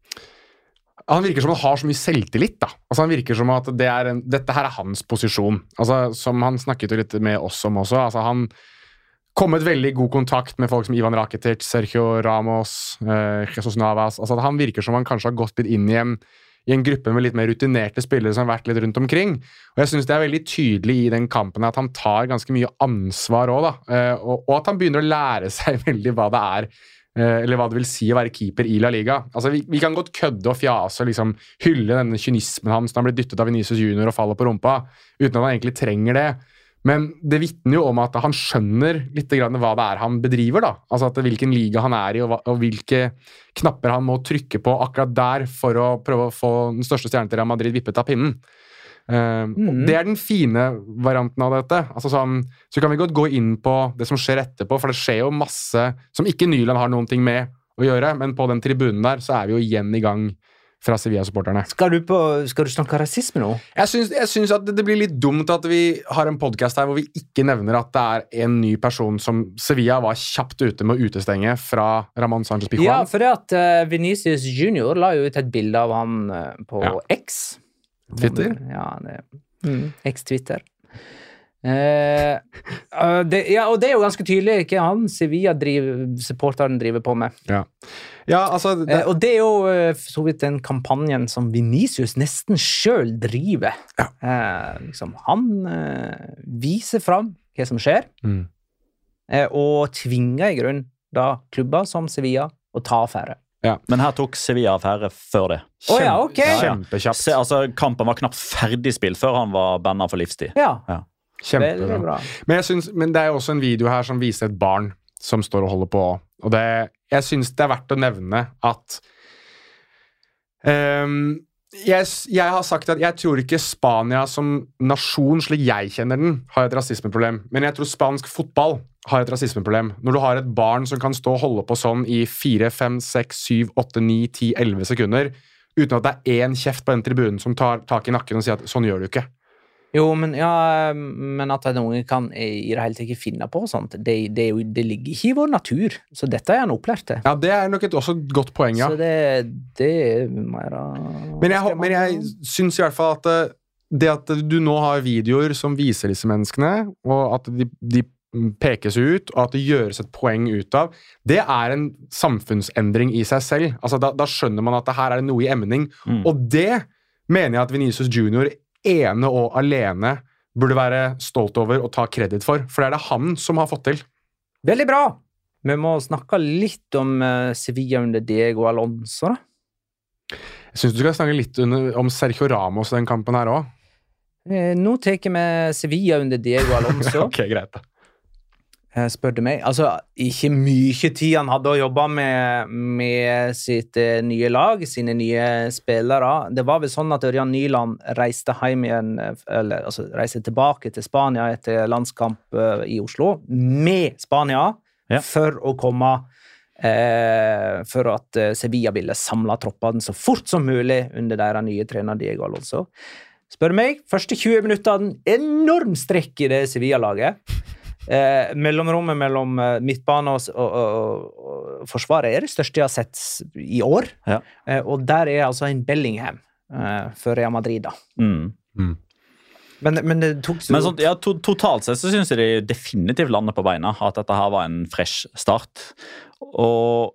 Speaker 3: Han virker som han har så mye selvtillit, da. Altså, han virker som at det er en, dette her er hans posisjon. Altså, som han snakket jo litt med oss om også. Altså, han kom et veldig god kontakt med folk som Ivan Rakitic, Sergio Ramos, eh, Jesus Navas. Altså, han virker som han kanskje har gått litt inn i en i en gruppe med litt mer rutinerte spillere som har vært litt rundt omkring. Og jeg synes det er veldig tydelig i den kampen at han tar ganske mye ansvar også, da. Og, og at han begynner å lære seg veldig hva det er, eller hva det vil si å være keeper i La Liga. Altså, vi, vi kan godt kødde og fjase og liksom hylle denne kynismen hans når han blir dyttet av Vinicius Junior og faller på rumpa, uten at han egentlig trenger det. Men det vitner jo om at han skjønner litt grann hva det er han bedriver, da. Altså at hvilken liga han er i, og, og hvilke knapper han må trykke på akkurat der for å prøve å få den største stjernen til Real Madrid vippet av pinnen. Uh, mm. Det er den fine varianten av dette. Altså sånn, så kan vi godt gå inn på det som skjer etterpå, for det skjer jo masse som ikke Nyland har noen ting med å gjøre, men på den tribunen der så er vi jo igjen i gang fra Sevilla-supporterne.
Speaker 1: Skal du, på, skal du snakke rasisme nå?
Speaker 3: Jeg synes, jeg synes at det blir litt dumt at vi har en podcast her hvor vi ikke nevner at det er en ny person som Sevilla var kjapt ute med å utestenge fra Ramón Sánchez Pizjuán.
Speaker 1: Ja, for det at uh, Vinicius Junior la jo ut et bilde av han uh, på
Speaker 3: ja.
Speaker 1: X.
Speaker 3: Twitter?
Speaker 1: Ja, det, Mm, Ex-Twitter. Eh, uh, det, ja, og det er jo ganske tydelig ikke han Sevilla driver, supporteren driver på med.
Speaker 3: Ja, ja altså det...
Speaker 1: eh, Og det er jo uh, for så vidt den kampanjen som Vinicius nesten selv driver.
Speaker 3: Ja.
Speaker 1: Eh, liksom, han uh, viser fram hva som skjer,
Speaker 3: mm.
Speaker 1: eh, og tvinger i grunn da klubber som Sevilla å ta affære.
Speaker 4: Ja. Men her tok Sevilla affære før det.
Speaker 1: Å oh, ja, ok.
Speaker 3: Kjempekjapt.
Speaker 4: Se, altså, kampen var knapt ferdig spilt før han var bannet for livstid.
Speaker 1: Ja,
Speaker 4: ja.
Speaker 3: Kjempebra. Men, jeg synes, men det er jo også en video her som viser et barn som står og holder på. Og det, jeg synes det er verdt å nevne at um, jeg, jeg har sagt at jeg tror ikke Spania som nasjon, slik jeg kjenner den, har et rasismeproblem. Men jeg tror spansk fotball har et rasismeproblem. Når du har et barn som kan stå og holde på sånn i fire, fem, seks, syv, åtte, ni, ti, elleve sekunder, uten at det er én kjeft på den tribunen som tar tak i nakken og sier at sånn gjør du ikke.
Speaker 1: Jo, men, ja, men at noen kan i det hele tatt ikke finne på sånt, det, det, det ligger ikke i vår natur. Så dette er han opplært til.
Speaker 3: Ja, det er nok et også et godt poeng, ja.
Speaker 1: Så det, det er mer...
Speaker 3: Men jeg, men jeg synes i hvert fall at det at du nå har videoer som viser disse menneskene, og at de, de pekes ut, og at det gjøres et poeng ut av, det er en samfunnsendring i seg selv. Altså, da, da skjønner man at det her er noe i emning, mm. og det mener jeg at Vinicius Junior ene og alene burde være stolt over og ta kredit for, for det er det han som har fått til.
Speaker 1: Veldig bra! Vi må snakke litt om uh, Sevilla under Diego Alonso, da.
Speaker 3: Jeg synes du skal snakke litt under, om Sergio Ramos den kampen her også.
Speaker 1: Eh, nå teker vi Sevilla under Diego Alonso.
Speaker 3: Ok, greit da.
Speaker 1: Spør du meg. Altså, ikke mye tid han hadde å jobbe med, med sitt uh, nye lag, sine nye spillere. Det var vel sånn at Ørjan Nyland reiste hjem igjen, eller altså, reiste tilbake til Spania etter landskamp uh, i Oslo, med Spania, ja. for å komme uh, for at uh, Sevilla ville samle troppene så fort som mulig under deres nye trener Diego Alonso. Spør meg, første tjue minutter en enorm strekk i det Sevilla-laget. Eh, mellomrommet mellom eh, midtbane og, og, og, og forsvaret er det største jeg har sett i år. Ja. Eh, og der er altså en Bellingham eh, for Real Madrid da.
Speaker 4: Mm. Mm.
Speaker 1: Men, men det tok så...
Speaker 4: Men sånn, ja, to, totalt sett så synes jeg de definitivt lander på beina, at dette her var en fresh start. Og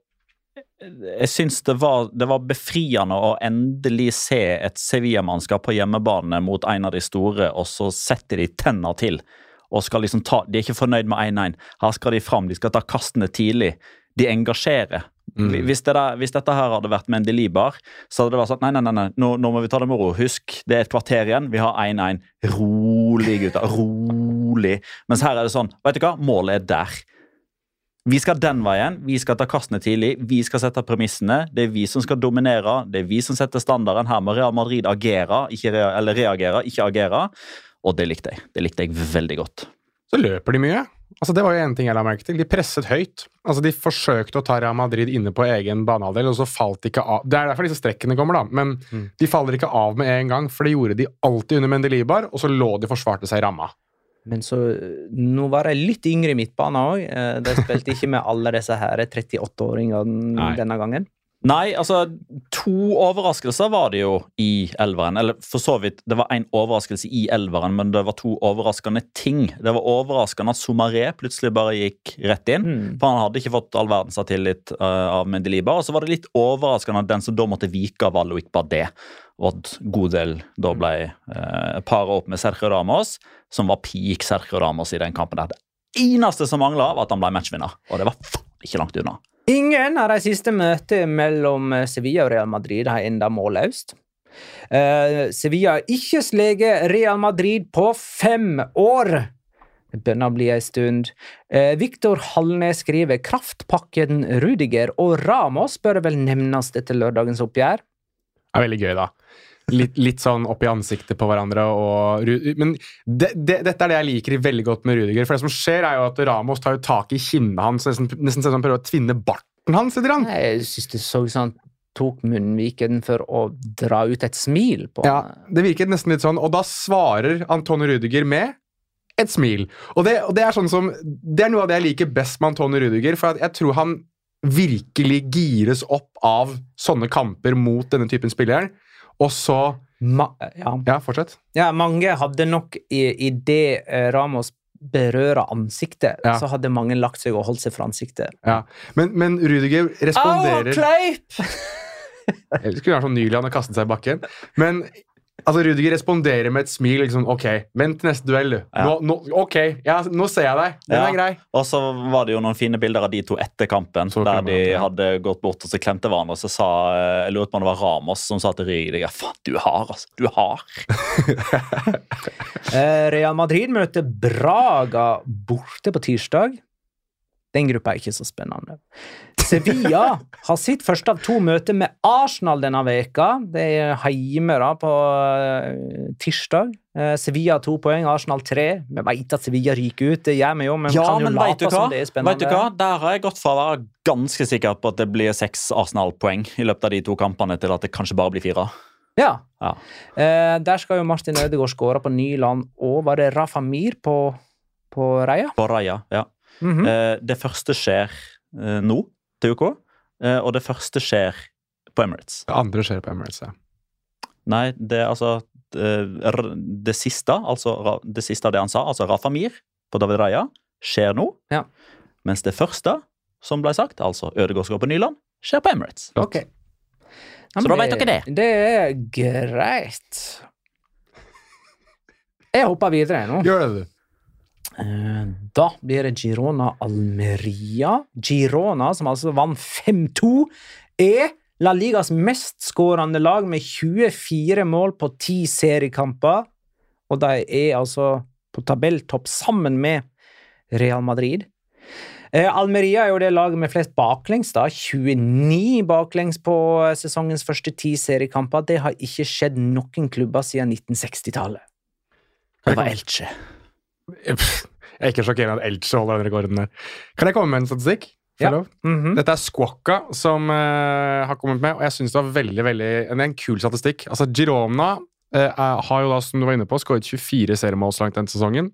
Speaker 4: jeg synes det var, det var befriende å endelig se et Sevilla-mannskap på hjemmebane mot en av de store, og så setter de tenner til. Og skal liksom ta, de er ikke fornøyd med én én. Her skal de fram, de skal ta kastene tidlig. De engasjerer. Mm. Hvis, det der, hvis dette her hadde vært Mendelibar, så hadde det vært sånn, nei, nei, nei, nei. Nå, nå må vi ta det med ro. Husk, det er et kvarter igjen, vi har én én. Rolig, gutter, rolig. Mens her er det sånn, vet du hva, målet er der. Vi skal den veien, vi skal ta kastene tidlig, vi skal sette premissene, det er vi som skal dominere, det er vi som setter standarden. Her må Real Madrid agere, ikke rea, eller reagere, ikke agere. Og det likte jeg. Det likte jeg veldig godt.
Speaker 3: Så løper de mye. Altså, det var jo en ting jeg la merke til. De presset høyt. Altså, de forsøkte å ta Real Madrid inne på egen banehalvdel, og så falt de ikke av. Det er derfor disse strekkene kommer, da. Men mm. de faller ikke av med en gang, for det gjorde de alltid under Mendelibar, og så lå de forsvarte seg i ramma.
Speaker 1: Men så, nå var jeg litt yngre i midtbanen også. De spilte ikke med alle disse her trettiåtte-åringene denne gangen.
Speaker 4: Nei, altså, to overraskelser var det jo i elveren, eller for så vidt, det var en overraskelse i elveren, men det var to overraskende ting. Det var overraskende at Soumaré plutselig bare gikk rett inn, mm. for han hadde ikke fått all verdens tillit uh, av Mendelibar, og så var det litt overraskende at den som da måtte vike av Loic Badé, og at god del da ble uh, paret opp med Sergio Ramos, som var peak Sergio Ramos i den kampen der. Det eneste som manglet var at han ble matchvinner, og det var faen ikke langt unna.
Speaker 1: Ingen av de siste møtene mellom Sevilla og Real Madrid har enda målløst. Uh, Sevilla har ikke sleget Real Madrid på fem år. Det begynner å bli en stund. Uh, Victor Hallnes skriver kraftpakken Rudiger og Ramos bør vel nevnes etter lørdagens oppgjør.
Speaker 3: Det er veldig gøy da. Litt, litt sånn opp i ansiktet på hverandre og, men det, det, dette er det jeg liker veldig godt med Rudiger, for det som skjer er jo at Ramos tar jo tak i kinnet hans, nesten, nesten sånn han prøver å tvinne barten hans etter han.
Speaker 1: Jeg synes det så sånn tok munnviken for å dra ut et smil på.
Speaker 3: Ja, det virket nesten litt sånn, og da svarer Antonio Rudiger med et smil, og det, og det er sånn som det er noe av det jeg liker best med Antonio Rudiger, for at jeg tror han virkelig gires opp av sånne kamper mot denne typen spillere. Og så
Speaker 1: Ma ja.
Speaker 3: Ja, fortsett.
Speaker 1: ja, mange hadde nok i, i det eh, Ramos berører ansiktet,
Speaker 3: Ja.
Speaker 1: så hadde mange lagt seg og holdt seg fra ansiktet.
Speaker 3: Ja. Men, men Rudiger responderer...
Speaker 1: Kleip!
Speaker 3: Eller skulle være sånn nylig han har kastet seg i bakken. Men altså, Rudiger responderer med et smil. Liksom, ok, vent til neste duell, du.
Speaker 4: Ja.
Speaker 3: Nå, nå, ok, ja, nå ser jeg deg. Den
Speaker 4: Ja.
Speaker 3: er grei.
Speaker 4: Og så var det jo noen fine bilder av de to etter kampen,
Speaker 3: Så
Speaker 4: der
Speaker 3: kan
Speaker 4: de
Speaker 3: man, ja.
Speaker 4: hadde gått bort og så klemte hverandre, og så sa, eh, jeg lurer på om det var Ramos som sa til Rydiger, faen, du har, altså, du har.
Speaker 1: Eh, Real Madrid møter Braga borte på tirsdag. Den gruppa er ikke så spennende. Sevilla har sitt første av to møter med Arsenal denne veka. Det er hjemme da på uh, tirsdag. Uh, Sevilla har to poeng, Arsenal tre. Vi vet at Sevilla ryker ut, det gjør vi jo, men
Speaker 4: Ja,
Speaker 1: kan jo
Speaker 4: men vet du
Speaker 1: late
Speaker 4: hva?
Speaker 1: som det er spennende.
Speaker 4: Vet du hva? Der har jeg gått fra å være ganske sikker på at det blir seks Arsenal-poeng i løpet av de to kampene til at det kanskje bare blir fire.
Speaker 1: Ja.
Speaker 4: Ja.
Speaker 1: Uh, der skal jo Martin Ødegaard skåre på Nyland, og var det Rafa Mir på, på Reia?
Speaker 4: På Raja, ja.
Speaker 1: Mhm.
Speaker 4: Eh, det første skjer eh, nå, til U K, eh, og det første skjer på Emirates.
Speaker 3: Det andre skjer på Emirates, ja.
Speaker 4: Nei, det er altså det, det siste, altså ra- det siste av det han sa, altså Rafa Mir på David Raja, skjer nå.
Speaker 1: Ja.
Speaker 4: Mens det første som ble sagt, altså Ødegaard skal på Nyland, skjer på Emirates.
Speaker 1: Ok. Ja,
Speaker 4: Så
Speaker 1: men
Speaker 4: da vet dere det.
Speaker 1: Det er greit. Jeg hopper videre nå.
Speaker 3: Gjør det, du.
Speaker 1: Eh, Da blir det Girona Almeria. Girona, som altså vant fem to, er La Ligas mest skårende lag med tjuefire mål på ti seriekamper. Og de er altså på tabelltopp sammen med Real Madrid. Eh, Almeria er jo det laget med flest baklengs, da. tjueni baklengs på eh, sesongens første ti seriekamper. Det har ikke skjedd noen klubber siden nitten seksti-tallet. Det var Elche.
Speaker 3: Jeg er ikke sjokkert at Elche holder den rekorden der. Kan jeg komme med en statistikk? Får jeg
Speaker 1: Ja.
Speaker 3: lov?
Speaker 1: Mhm.
Speaker 3: Dette er Squawka som eh, har kommet med, og jeg synes det var veldig, veldig en, en kul statistikk. Altså, Girona eh, er- har jo da, som du var inne på, skåret tjuefire seriemål så langt denne sesongen.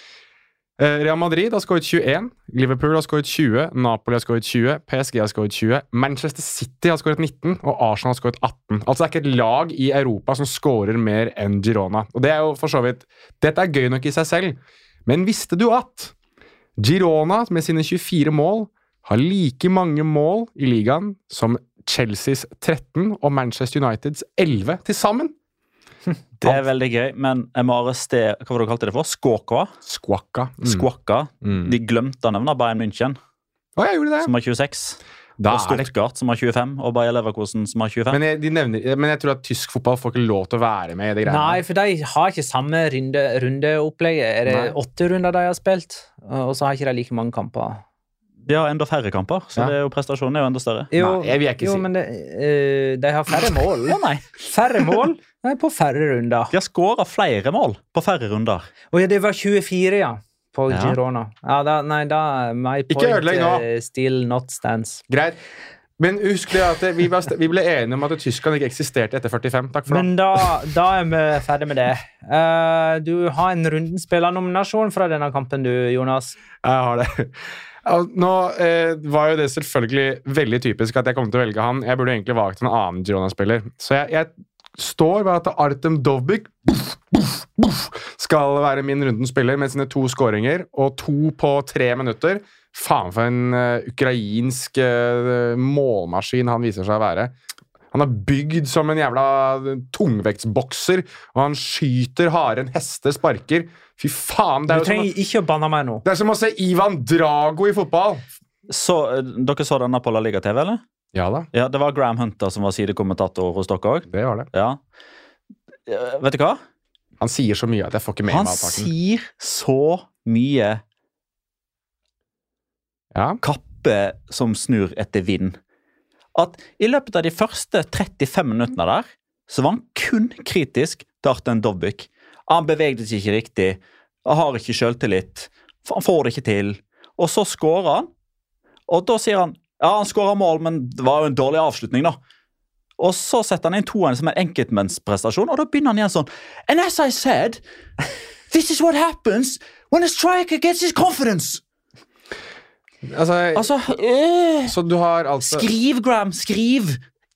Speaker 3: Eh, Real Madrid har skåret tjueen, Liverpool har skåret tjue, Napoli har skåret tjue, P S G har skåret tjue, Manchester City har skåret nitten, og Arsenal har skåret atten. Altså, det er ikke et lag i Europa som skårer mer enn Girona. Og det er jo for så vidt, dette er gøy nok i seg selv, men visste du at Girona med sine tjuefire mål har like mange mål i ligaen som Chelseas tretten og Manchester Uniteds elleve til sammen?
Speaker 4: Det er veldig gøy, men jeg må arrestere, hva var det du kalte det for? Skåkva?
Speaker 3: Squawka. Mm.
Speaker 4: Skåkka.
Speaker 3: Mm.
Speaker 4: De glemte å nevne Bayern München,
Speaker 3: Å, jeg gjorde det.
Speaker 4: som har tjueseks.
Speaker 3: Da
Speaker 4: og
Speaker 3: er det.
Speaker 4: Stuttgart, som har tjuefem. Og Bayer Leverkusen, som har tjuefem.
Speaker 3: Men jeg, de nevner, men jeg tror at tysk fotball får ikke lov til å være med i det greiene.
Speaker 1: Nei, for de har ikke samme runde, rundeopplegget. Er det
Speaker 3: Nei.
Speaker 1: åtte runder de har spilt? Og så har ikke de like mange kamper.
Speaker 4: De har enda færre kamper, så
Speaker 3: Ja.
Speaker 4: det er jo prestasjonen er jo enda større.
Speaker 1: Jo,
Speaker 3: Nei, jeg vil ikke
Speaker 1: jo
Speaker 3: si.
Speaker 1: men det, eh, de har færre mål.
Speaker 4: Å nei,
Speaker 1: Færre mål nei, på færre runder.
Speaker 4: de har skåret flere mål på færre runder.
Speaker 1: Og ja, det var tjuefire, ja, på
Speaker 4: Ja.
Speaker 1: Girona. Ja, da, nei, da my
Speaker 3: Ikke
Speaker 1: point
Speaker 3: ødelegg nå.
Speaker 1: eh, still not stands.
Speaker 3: Greit. Men husk det at vi, var, vi ble enige om at Tyskland ikke eksisterte etter førtifem. Takk for det.
Speaker 1: Men da, da er vi ferdig med det. Eh, du har en rundenspillernominasjon fra denne kampen, du, Jonas.
Speaker 3: Jeg har det. Ja, Nå eh, var jo det selvfølgelig veldig typisk at jeg kom til å velge han. Jeg burde egentlig valgt en annen Girona-spiller. Så jeg, jeg står ved at Artem Dovbyk skal være min rundens spiller med sine to skåringer og to på tre minutter. Faen for en uh, ukrainsk uh, målmaskin han viser seg å være. Han er bygd som en jævla tungvektsbokser, og han skyter hardere enn hester sparker. Fy faen,
Speaker 1: Du
Speaker 3: det er jo som å,
Speaker 1: trenger ikke å banne meg nå.
Speaker 3: det er som å se Ivan Drago i fotball.
Speaker 4: Så, eh, dere så denne på La Liga T V, eller?
Speaker 3: Ja da,
Speaker 4: Ja, det var Graham Hunter som var sidekommentator hos dere òg.
Speaker 3: det var det.
Speaker 4: Ja. Eh, Vet du hva?
Speaker 3: Han sier så mye at jeg får ikke med
Speaker 4: Han
Speaker 3: meg halvparten.
Speaker 4: sier så mye
Speaker 3: Ja.
Speaker 4: kappe som snur etter vind. At i løpet av de første trettifem minuttene der, så var han kun kritisk til Artem Dovbyk. Han bevegde seg ikke riktig, han har ikke selvtillit, han får det ikke til. Og så skårer han, og da sier han, ja, han skårer mål, men det var jo en dårlig avslutning da. Og så setter han inn toeren som en enkeltmennsprestasjon, og da begynner han igjen sånn, and as I said, this is what happens when a striker gets his confidence.
Speaker 3: Altså,
Speaker 4: Altså, øh,
Speaker 3: så du har altså
Speaker 4: skriv, Graham, skriv.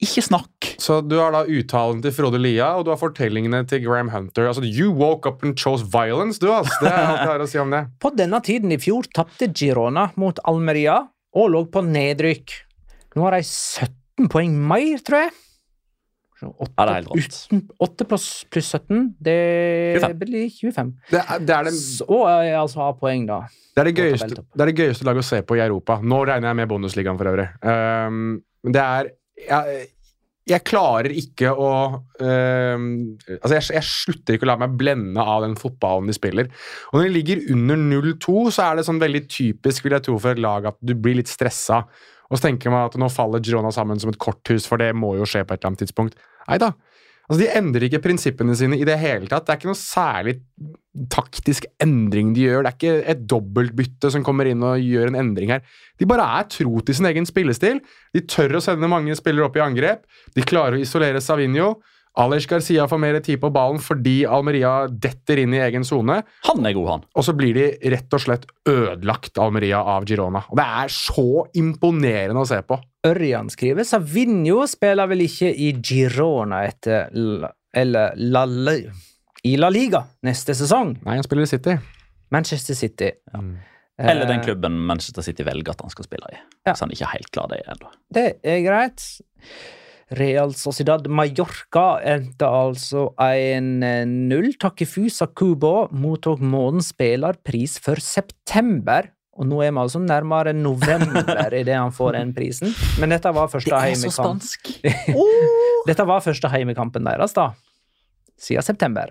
Speaker 4: Ikke snakk.
Speaker 3: Så du har da uttalen til Frode Lia, og du har fortellingene til Graham Hunter. Altså, you woke up and chose violence, du, altså. Det er alt jeg har å si om det.
Speaker 1: På denne tiden i fjor tappte Girona mot Almeria og lå på nedrykk. Nå har de sytten poeng mer, tror jeg. åtte,
Speaker 4: Ja, det er helt rått.
Speaker 1: åtte pluss, pluss sytten, det
Speaker 4: tjuefem.
Speaker 1: blir tjuefem.
Speaker 3: Det er det, er det,
Speaker 1: Så, og jeg altså har poeng, da.
Speaker 3: det, er det,
Speaker 1: på
Speaker 3: gøyeste,
Speaker 1: tabelltopp.
Speaker 3: det er det gøyeste laget å se på i Europa. Nå regner jeg med Bundesligaen for øvrig. Um, men det er jeg, jeg klarer ikke å um, Altså, jeg, jeg slutter ikke å la meg blende av den fotballen de spiller. Og når de ligger under null to, så er det sånn veldig typisk, vil jeg tro, for et lag at du blir litt stressa. Og så tenker man at nå faller Girona sammen som et korthus, for det må jo skje på et eller annet tidspunkt. Neida. Altså, de endrer ikke prinsippene sine i det hele tatt. Det er ikke noe særlig taktisk endring de gjør. Det er ikke et dobbeltbytte som kommer inn og gjør en endring her. De bare er tro til sin egen spillestil. De tør å sende mange spillere opp i angrep. De klarer å isolere Savinho. Aleix Garcia får mer tid på ballen fordi Almeria detter inn i egen zone.
Speaker 4: Han er god, han.
Speaker 3: Og så blir de rett og slett ødelagt Almeria av Girona. Og det er så imponerende å se på.
Speaker 1: Ørjan skriver, Savinho spiller vel ikke i Girona etter La, eller La, La, i La Liga neste sesong.
Speaker 3: Nei, han spiller i City.
Speaker 1: Manchester City.
Speaker 3: Mm.
Speaker 4: Eller den
Speaker 1: Eh,
Speaker 4: klubben Manchester City velger at han skal spille i.
Speaker 1: Ja.
Speaker 4: Så han ikke er helt klar det ennå.
Speaker 1: Det er greit. Real Sociedad Mallorca endte altså en null. Takefusa Kubo mottok månedens spillerpris for september. Og nå er vi altså nærmere november i det han får den prisen. Men dette var første heimekamp. Dette var første heimekampen deres, da. Siden september.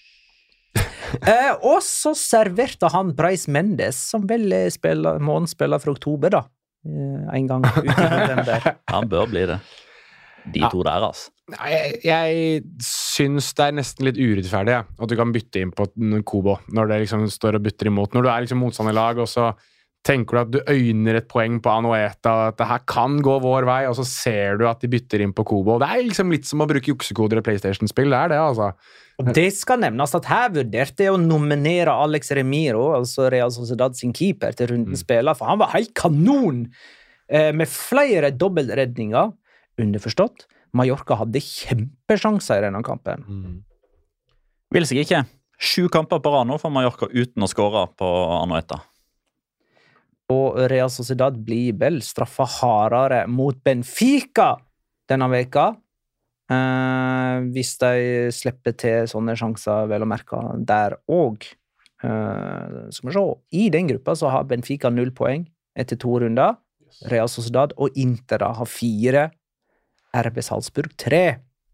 Speaker 1: eh, og så serverte han Bryce Mendes, som vel er spiller, månedens spiller for oktober, da. Eh, en gang ut i november.
Speaker 4: Han bør bli det. De
Speaker 3: Ja.
Speaker 4: to der, altså.
Speaker 3: Nei, Jeg, jeg syns det er nesten litt urettferdig ja, at du kan bytte inn på en Kobo når det liksom står og bytter imot. Når du er liksom motstanderlag, og så tenker du at du øyner et poeng på Anoeta, at det her kan gå vår vei, og så ser du at de bytter inn på Kobo. Det er liksom litt som å bruke juksekoder i PlayStation-spill. Det er det, altså.
Speaker 1: Og det skal nevnes at her vurderte jeg å nominere Alex Remiro, altså Real Sociedad sin keeper, til rundens spiller, for han var helt kanon, eh, med flere dobbeltredninger, underforstått. Mallorca hadde kjempesjanser i denne kampen.
Speaker 4: Vil seg ikke. Sju kamper på rad nå for Mallorca uten å skåre på Anoeta.
Speaker 1: Og Real Sociedad blir vel straffa hardere mot Benfica denne veka. Eh, hvis de slipper til sånne sjanser, vel å merke, der òg. Eh, skal vi se. I den gruppa så har Benfica null poeng etter to runder. Real Sociedad og Inter har fire. R B Salzburg tre.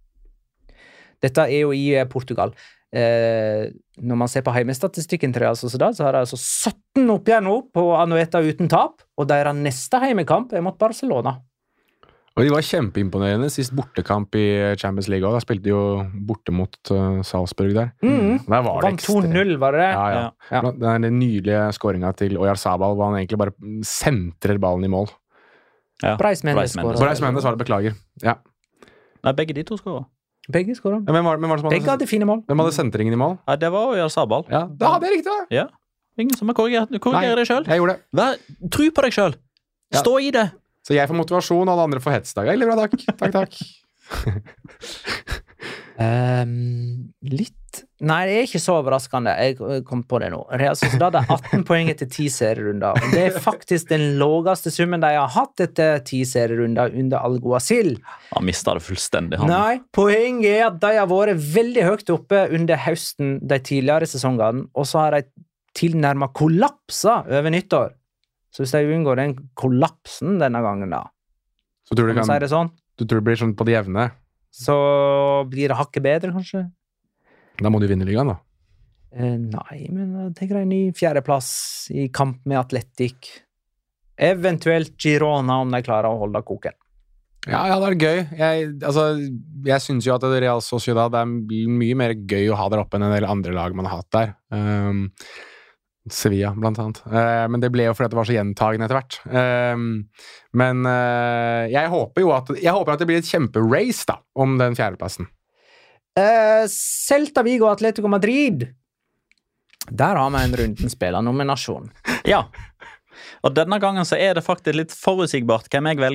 Speaker 1: Dette er jo i Portugal. Eh, når man ser på heimestatistikken til Real Sociedad, så har de altså sytten oppgjør nå på Anoeta uten tap, og deres neste heimekamp er mot Barcelona.
Speaker 3: Og de var kjempeimponerende sist bortekamp i Champions League også. Da spilte de jo borte mot uh, Salzburg der.
Speaker 1: Mm.
Speaker 3: Der var det
Speaker 1: Vant to null, var det det?
Speaker 3: Ja, ja.
Speaker 1: Ja.
Speaker 3: Den er den nydelige skåringa til Oyarzabal, hvor han egentlig bare sentrer ballen i mål.
Speaker 4: Ja.
Speaker 1: Bryce Mendes
Speaker 4: Bryce Mendes.
Speaker 1: skåret.
Speaker 3: Bryce Mendes var det, beklager. Ja.
Speaker 4: Nei, begge de to skårer.
Speaker 1: Begge skåret.
Speaker 3: Ja, Hvem var, hvem var det som
Speaker 1: Begge
Speaker 3: hadde,
Speaker 1: hadde fine mål.
Speaker 3: hvem hadde sentringen i mål?
Speaker 4: Nei, det var jo Sabal.
Speaker 3: Ja, da hadde jeg riktig, da!
Speaker 4: Ja. Ingen som har korrigert, korrigert deg sjøl.
Speaker 3: Jeg gjorde det.
Speaker 4: Tro på deg sjøl.
Speaker 3: Ja.
Speaker 4: Stå i det.
Speaker 3: Så jeg får motivasjon, og alle andre får hetsdag. Veldig bra, takk. Takk, takk.
Speaker 1: Um, litt Nei, det er ikke så overraskende. Jeg kom på det nå. Real Sociedad har atten poeng etter ti serierunder. Det er faktisk den laveste summen de har hatt etter ti serierunder under Alguacil.
Speaker 4: Han mista det fullstendig, han.
Speaker 1: Nei, poenget er at de har vært veldig høyt oppe under høsten de tidligere sesongene, og så har de tilnærmet kollapsa over nyttår. Så hvis de unngår den kollapsen denne gangen, da,
Speaker 3: Så tror du,
Speaker 1: kan man si
Speaker 3: kan,
Speaker 1: det sånn,
Speaker 3: du tror det blir sånn på det jevne?
Speaker 1: så blir det hakket bedre, kanskje?
Speaker 3: Da må du vinne ligaen, da.
Speaker 1: Eh, nei, men jeg tenker en ny fjerdeplass i kamp med Atletic. Eventuelt Girona, om de klarer å holde koken.
Speaker 3: Ja, ja, det er gøy. Jeg, altså, jeg synes jo at det Real Sociedad det er mye mer gøy å ha der oppe enn en del andre lag man har hatt der. Um, Sevilla, blant annet. Uh, men det ble jo fordi det var så gjentagende etter hvert. Um, men uh, jeg håper jo at, jeg håper at det blir et kjemperace da, om den fjerdeplassen.
Speaker 1: Eh, Celta Vigo og Atletico Madrid. Der har vi en runden spillernominasjon.
Speaker 4: Ja. Og denne gangen så er det faktisk litt forutsigbart hvem jeg velger.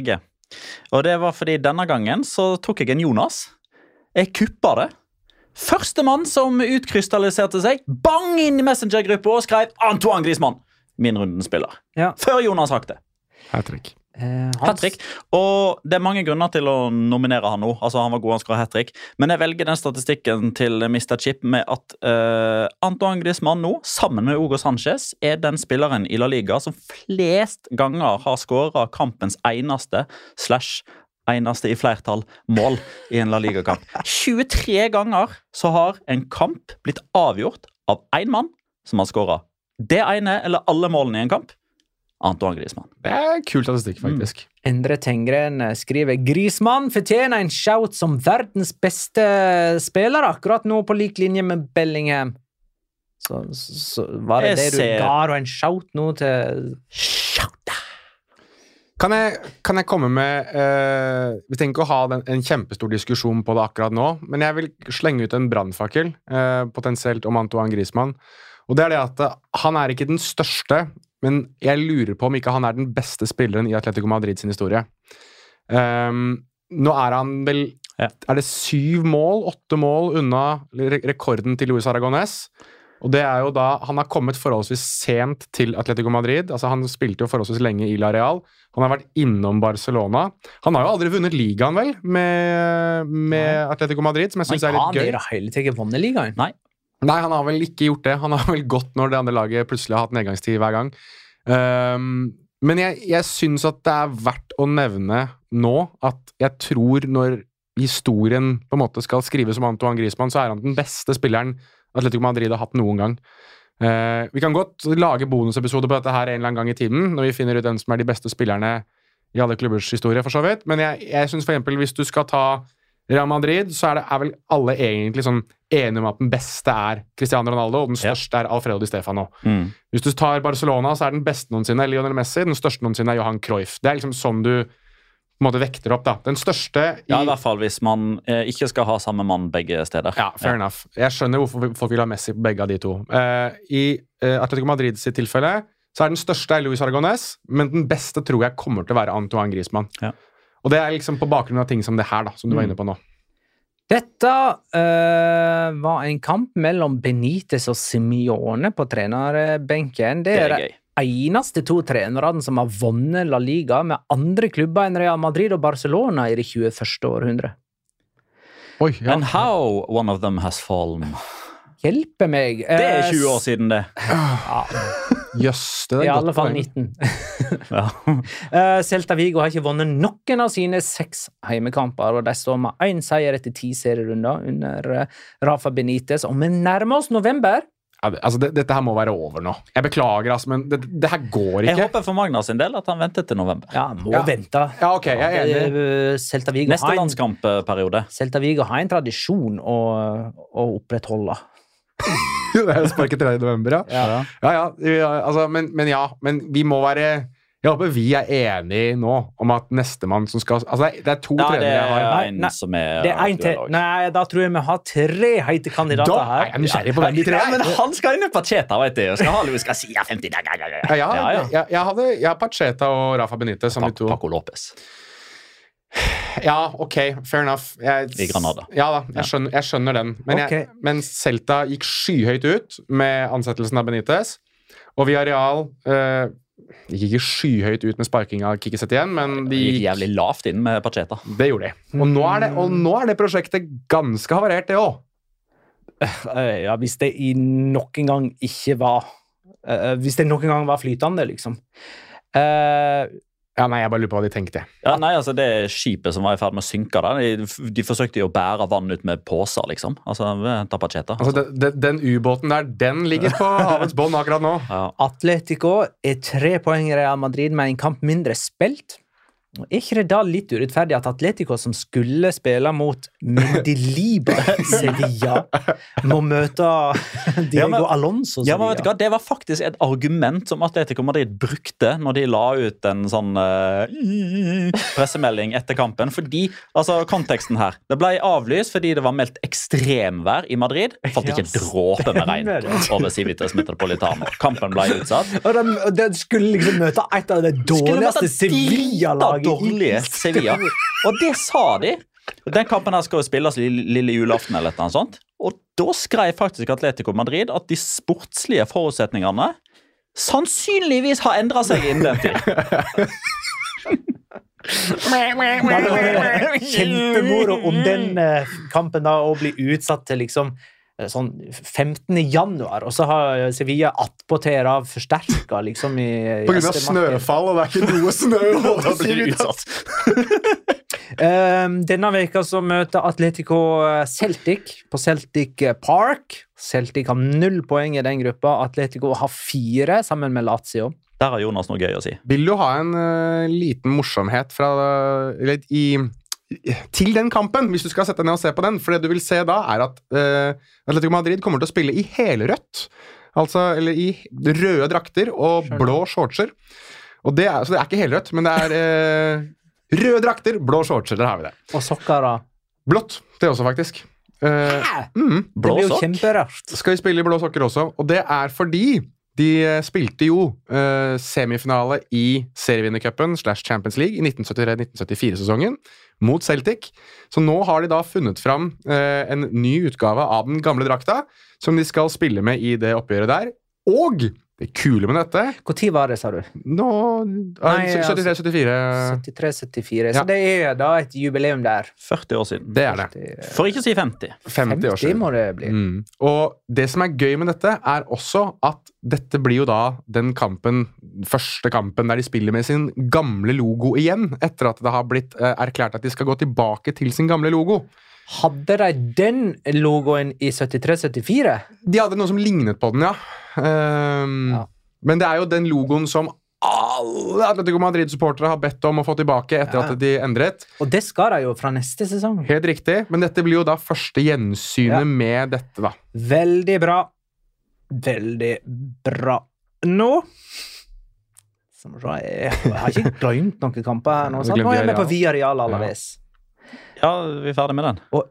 Speaker 4: Og det var fordi denne gangen så tok jeg en Jonas. Jeg kuppa det. Første mann som utkrystalliserte seg, bang inn i Messenger-gruppa og skrev Antoine Griezmann, min rundenspiller.
Speaker 1: Ja.
Speaker 4: Før Jonas hakte.
Speaker 3: Hat-trick.
Speaker 1: Eh,
Speaker 4: Hat-trick. Og det er mange grunner til å nominere han nå. Altså han var god, han skal ha hat-trick. Men jeg velger den statistikken til mister Chip med at uh, Antoine Griezmann nå, sammen med Hugo Sanchez, er den spilleren i La Liga som flest ganger har skåret kampens eneste slash eneste i flertall mål i en La Liga-kamp. tjuetre ganger så har en kamp blitt avgjort av en mann som har skåret det ene eller alle målene i en kamp. Antoine Griezmann.
Speaker 3: Det er kul statistikk, faktisk.
Speaker 1: Mm. Endre Tengren skriver Griezmann fortjener en shout som verdens beste spiller akkurat nå på lik linje med Bellingham. Så, så var det
Speaker 4: Jeg
Speaker 1: det du
Speaker 4: ser-
Speaker 1: ga og en shout nå til shout?
Speaker 3: Kan jeg, kan jeg komme med eh, Vi trenger ikke å ha den, en kjempestor diskusjon på det akkurat nå, men jeg vil slenge ut en brannfakkel, eh, potensielt om Antoine Griezmann. Og det er det at eh, han er ikke den største, men jeg lurer på om ikke han er den beste spilleren i Atletico Madrid sin historie. Um, nå er han vel
Speaker 4: Ja.
Speaker 3: Er det syv mål, åtte mål unna re rekorden til Luis Aragonés? Og det er jo da Han har kommet forholdsvis sent til Atletico Madrid. Altså Han spilte jo forholdsvis lenge i La Real. Han har vært innom Barcelona. Han har jo aldri vunnet ligaen, vel, med, med Atletico Madrid, som jeg synes er
Speaker 1: Han
Speaker 3: litt
Speaker 1: er
Speaker 3: gøy.
Speaker 1: da hele tiden vunnet ligaen.
Speaker 4: Nei.
Speaker 3: Nei, han har vel ikke gjort det. Han har vel gått når det andre laget plutselig har hatt nedgangstid hver gang. Um, men jeg, jeg synes at det er verdt å nevne nå at jeg tror når historien på en måte skal skrives om Antoine Griezmann, så er han den beste spilleren Atletico Madrid har hatt noen gang. Uh, vi kan godt lage bonusepisoder på dette her en eller annen gang i tiden, når vi finner ut hvem som er de beste spillerne i alle klubbers historie, for så vidt. Men jeg, jeg synes for eksempel, hvis du skal ta Real Madrid, så er, det, er vel alle egentlig sånn enige om at den beste er Cristiano Ronaldo, og den største er Alfredo Di Stefano.
Speaker 4: Mm.
Speaker 3: Hvis du tar Barcelona, så er den beste noensinne Lionel Messi, den største noensinne er Johan Cruyff. Det er liksom sånn du på en måte vekter opp, da. Den største i...
Speaker 4: Ja, i hvert fall hvis man eh, ikke skal ha samme mann begge steder.
Speaker 3: Ja, fair enough. Jeg skjønner hvorfor folk vil ha Messi på begge av de to. Uh, I uh, Atletico Madrid sitt tilfelle, så er den største er Luis Aragonés, men den beste tror jeg kommer til å være Antoine Griezmann.
Speaker 4: Ja.
Speaker 3: Og det er liksom på bakgrunn av ting som det her, da, som du var inne på nå.
Speaker 1: Dette øh, var en kamp mellom Benitez og Simeone på trenerbenken. Det
Speaker 4: Det
Speaker 1: er
Speaker 4: er
Speaker 1: de
Speaker 4: gøy.
Speaker 1: eneste to trenerne som har vunnet La Liga med andre klubber enn Real Madrid og Barcelona i det tjueførste århundre.
Speaker 3: Oi, ja.
Speaker 4: And how one of them has fallen.
Speaker 1: Hjelpe meg.
Speaker 4: Det er tjue år siden det.
Speaker 3: Jøss, det er
Speaker 1: I
Speaker 3: godt
Speaker 1: alle fall
Speaker 3: poeng.
Speaker 1: nitten.
Speaker 4: Ja.
Speaker 1: Eh, Celta Vigo har ikke vunnet noen av sine seks heimekamper, og de står med én seier etter ti serierunder under eh, Rafa Benitez, og vi nærmer oss november.
Speaker 3: Ja, det, altså det, dette her må være over nå. Jeg beklager, altså, men det, det her går
Speaker 4: Jeg
Speaker 3: ikke.
Speaker 4: håper for Magna sin del at han venter til november.
Speaker 1: Ja, må
Speaker 3: Ja.
Speaker 1: vente.
Speaker 3: Ja, ok, jeg er enig.
Speaker 1: Eh, Celta Vigo
Speaker 4: Neste
Speaker 1: har en,
Speaker 4: landskampperiode.
Speaker 1: Celta Vigo har en tradisjon å, å opprettholde.
Speaker 3: Det er jo sparket tredje november, ja.
Speaker 1: Ja.
Speaker 3: Ja, ja, ja altså, men, men ja, men vi må være Jeg håper vi er enige nå om at nestemann som skal Altså, det er, det er to
Speaker 4: Ja,
Speaker 3: trenere
Speaker 4: det
Speaker 3: jeg har.
Speaker 1: Nei,
Speaker 4: er en
Speaker 1: nei,
Speaker 4: som er
Speaker 1: Det er en til.
Speaker 4: aktuell også.
Speaker 1: Nei, da tror jeg vi har tre heite kandidater
Speaker 3: Da
Speaker 1: her.
Speaker 3: er jeg nysgjerrig på hvem de tre
Speaker 4: Ja,
Speaker 3: er.
Speaker 4: men han skal inn i Pacheta, vet du. Og skal ha Luis Garcia femti. Ja, ja, ja.
Speaker 3: Ja, ja,
Speaker 4: Ja, ja.
Speaker 3: Jeg, jeg hadde jeg har Pacheta og Rafa Benitez som de to.
Speaker 4: Paco Lopez.
Speaker 3: Ja, ok, fair enough. Jeg,
Speaker 4: I Granada.
Speaker 3: Ja da, jeg skjønner, jeg skjønner den. Men, jeg,
Speaker 1: Ok.
Speaker 3: men Celta gikk skyhøyt ut med ansettelsen av Benitez, og Villarreal eh, gikk ikke skyhøyt ut med sparking av Kike Setien, men de
Speaker 4: Det gikk
Speaker 3: gikk,
Speaker 4: jævlig lavt inn med Pacheta.
Speaker 3: det gjorde de. Og nå er det, og nå er det prosjektet ganske havarert, det òg.
Speaker 1: Eh, Ja, hvis det i noen gang ikke var eh, Hvis det noen gang var flytende, liksom. Eh,
Speaker 3: Ja, nei, jeg bare lurer på hva de tenkte.
Speaker 4: Ja, nei, altså Det skipet som var i ferd med å synke, da, de, de forsøkte jo å bære vann ut med poser, liksom. Altså, ta Pacheta.
Speaker 3: Altså, det, det, Den ubåten der, den ligger på havets bånd akkurat nå.
Speaker 4: Ja.
Speaker 1: Atletico er tre poeng i Real Madrid med en kamp mindre spilt. Og Er ikke det da litt urettferdig at Atletico, som skulle spille mot Mendilibar Sevilla, må møte Diego
Speaker 4: Ja, men-
Speaker 1: Alonso
Speaker 4: Ja, men vet du
Speaker 1: Sevilla?
Speaker 4: hva? Det var faktisk et argument som Atletico Madrid brukte når de la ut en sånn eh, pressemelding etter kampen. Fordi, altså Konteksten her. Det ble avlyst fordi det var meldt ekstremvær i Madrid. Det falt ikke
Speaker 1: Ja,
Speaker 4: dråpe med regn
Speaker 1: stemmer det.
Speaker 4: over Civitas Metropolitano. Kampen ble utsatt.
Speaker 1: Og de, de skulle liksom møte et av de
Speaker 4: Skulle
Speaker 1: dårligste
Speaker 4: møte
Speaker 1: Sevilla-lagene
Speaker 4: dårlige Sevilla. Og det sa de. Den kampen her skal jo spilles lille, lille julaften eller noe sånt. Og da skrev faktisk Atletico Madrid at de sportslige forutsetningene sannsynligvis har endret seg innen den tid.
Speaker 1: Kjempemoro om den uh, kampen da å bli utsatt til liksom sånn femtende januar, og så har Sevilla attpåter av forsterket liksom i, i
Speaker 3: på grunn av snøfall, og det er ikke noe snø
Speaker 4: da blir det utsatt.
Speaker 1: um, denne veka så møter Atletico Celtic på Celtic Park. Celtic har null poeng i den gruppa. Atletico har fire sammen med Lazio.
Speaker 4: Der har Jonas noe gøy å si.
Speaker 3: Vil du ha en uh, liten morsomhet fra, eller, i til den kampen, hvis du skal sette ned og se på den, for det du vil se da er at uh, Atletico Madrid kommer til å spille i helrødt, altså, eller i røde drakter og Skjønner. blå shortser, og det er, så det er ikke helrødt, men det er uh, røde drakter, blå shortser, der har vi det.
Speaker 1: Og sokker da?
Speaker 3: Blått, det også faktisk. Uh, mm,
Speaker 1: det blir jo kjemperart.
Speaker 3: Skal vi spille i blå sokker også, og det er fordi de spilte jo uh, semifinale i serievinnercupen slash Champions League i nitten syttitre nitten syttifire-sesongen mot Celtic. Så nå har de da funnet fram uh, en ny utgave av den gamle drakta, som de skal spille med i det oppgjøret der. Og det kule med dette...
Speaker 1: Hvor tid var det, sa du?
Speaker 3: Nå... syttitre syttifire.
Speaker 1: syttitre syttifire. Så ja. Det er da et jubileum der.
Speaker 4: førti år siden.
Speaker 3: Det er det.
Speaker 4: For ikke å si femti.
Speaker 3: femti år siden.
Speaker 1: må det bli.
Speaker 3: Mm. Og det som er gøy med dette, er også at dette blir jo da den kampen, første kampen der de spiller med sin gamle logo igjen, etter at det har blitt uh, erklært at de skal gå tilbake til sin gamle logo.
Speaker 1: Hadde de den logoen i syttitre syttifire?
Speaker 3: De hadde noe som lignet på den, ja. Um, ja. Men det er jo den logoen som alle Atletico Madrid-supportere har bedt om å få tilbake etter ja. at de endret.
Speaker 1: Og det skal de jo fra neste sesong.
Speaker 3: Helt riktig, men dette blir jo da første gjensynet ja. med dette da.
Speaker 1: Veldig bra. Veldig bra. Nå jeg har ikke glemt noen kamper her nå. Nå er vi på Villarreal Alaves.
Speaker 4: Ja, vi er ferdig med den.
Speaker 1: Og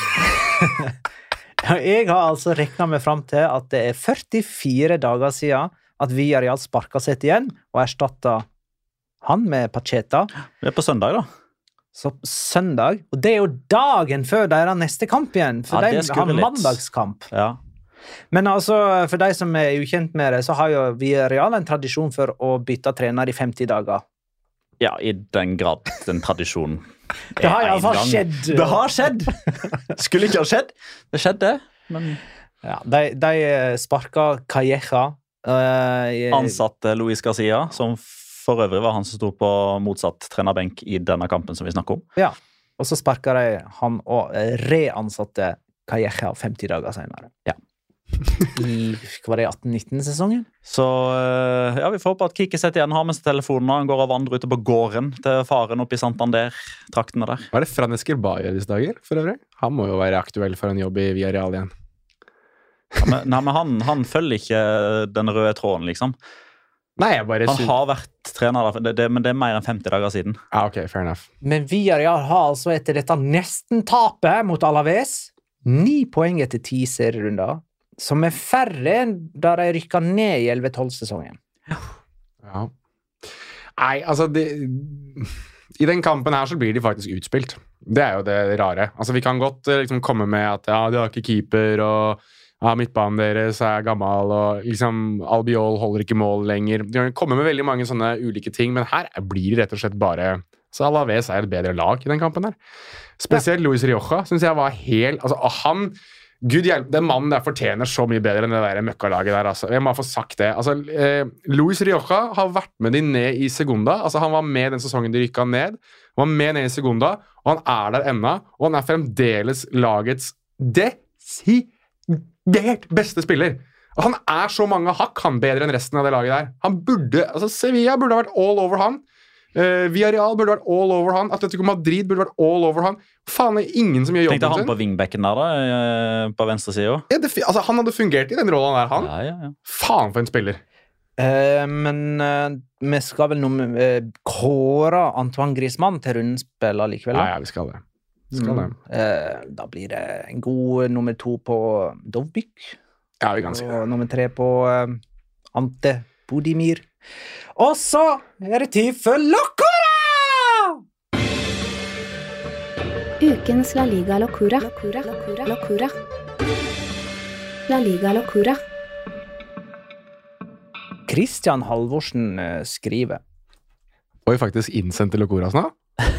Speaker 1: jeg har altså regnet meg frem til at det er førtifire dager siden at Villarreal sparket seg igjen og erstattet han med Pacheta.
Speaker 4: Det er på søndag da.
Speaker 1: Så søndag, og det er jo dagen før deres neste kamp igjen, for
Speaker 4: ja,
Speaker 1: de har mandagskamp.
Speaker 4: Ja.
Speaker 1: Men altså, for de som er ukjent med det, så har jo Villarreal en tradisjon for å bytte trener i femti dager.
Speaker 4: Ja, i den grad den tradisjonen
Speaker 1: det har i alle fall skjedd.
Speaker 4: Det har skjedd. Skulle ikke ha skjedd. Det skjedde, men...
Speaker 1: Ja, de, de sparket Calleja. Uh,
Speaker 4: Ansatte Luis Garcia, som for øvrig var han som stod på motsatt trenerbenk i denne kampen som vi snakker om.
Speaker 1: Ja, og så sparket de han og reansatte Calleja femti dager senere.
Speaker 4: Ja.
Speaker 1: I, hva var det, atten nitten-sesongen?
Speaker 4: Så ja, vi får håpe at Kike setter igjen, har med seg telefonene, han går og vandrer ute på gården til faren oppe i Santander, traktene der.
Speaker 3: Hva er det Fran Escobar gjør disse dager, for øvrig? Han må jo være aktuell for en jobb i Villarreal igjen.
Speaker 4: Ja, men, nei, men han, han følger ikke den røde tråden, liksom.
Speaker 3: Nei, jeg bare...
Speaker 4: Han har vært trener der, det, det, men det er mer enn femti dager siden.
Speaker 3: Ja, ok, fair enough.
Speaker 1: Men Villarreal har altså etter dette nesten tapet mot Alaves, ni poeng etter ti serierunder, som er færre enn da de rykket ned i elleve tolv-sesongen.
Speaker 3: Ja. Nei, altså, det, i den kampen her så blir de faktisk utspilt. Det er jo det rare. Altså, vi kan godt liksom komme med at ja, de har ikke keeper, og ja, midtbanen deres er gammel, og liksom Albiol holder ikke mål lenger. De kan komme med veldig mange sånne ulike ting, men her blir det rett og slett bare... Så Alaves er et bedre lag i den kampen her. Spesielt ja. Luis Rioja, synes jeg var helt... Altså, han... Gud hjelp, den mannen der fortjener så mye bedre enn det der møkkalaget der, altså. Jeg må få sagt det. Altså, eh, Luis Rioja har vært med de ned i Segunda. Altså, han var med den sesongen de rykket ned. Han var med ned i Segunda, og han er der ennå. Og han er fremdeles lagets desidert beste spiller. Han er så mange hakk han bedre enn resten av det laget der. Han burde, altså Sevilla burde ha vært all over han. Uh, Villarreal burde vært all over han. Atletico Madrid burde vært all over han. Faen, det er ingen som gjør jobben sin.
Speaker 4: Tenkte han på wingbacken der da, på venstre siden?
Speaker 3: Ja, det, altså, han hadde fungert i den rollen der, han.
Speaker 4: Ja, ja, ja.
Speaker 3: Faen for en spiller.
Speaker 1: Uh, men uh, vi skal vel noe uh, kåre Antoine Griezmann til rundspiller likevel?
Speaker 3: Ja, ja, vi skal det. Vi skal
Speaker 1: mm. det. Uh, da blir det en god nummer to på Dovbyk.
Speaker 3: Ja, vi kan si det.
Speaker 1: Og nummer tre på uh, Ante Bodimir. Og så er det tid for Locora!
Speaker 2: Ukens La Liga Locura. Locura. Locura. Locura. La Liga Locura.
Speaker 1: Kristian Halvorsen eh, skriver.
Speaker 3: Og vi faktisk innsendte Locoras nå?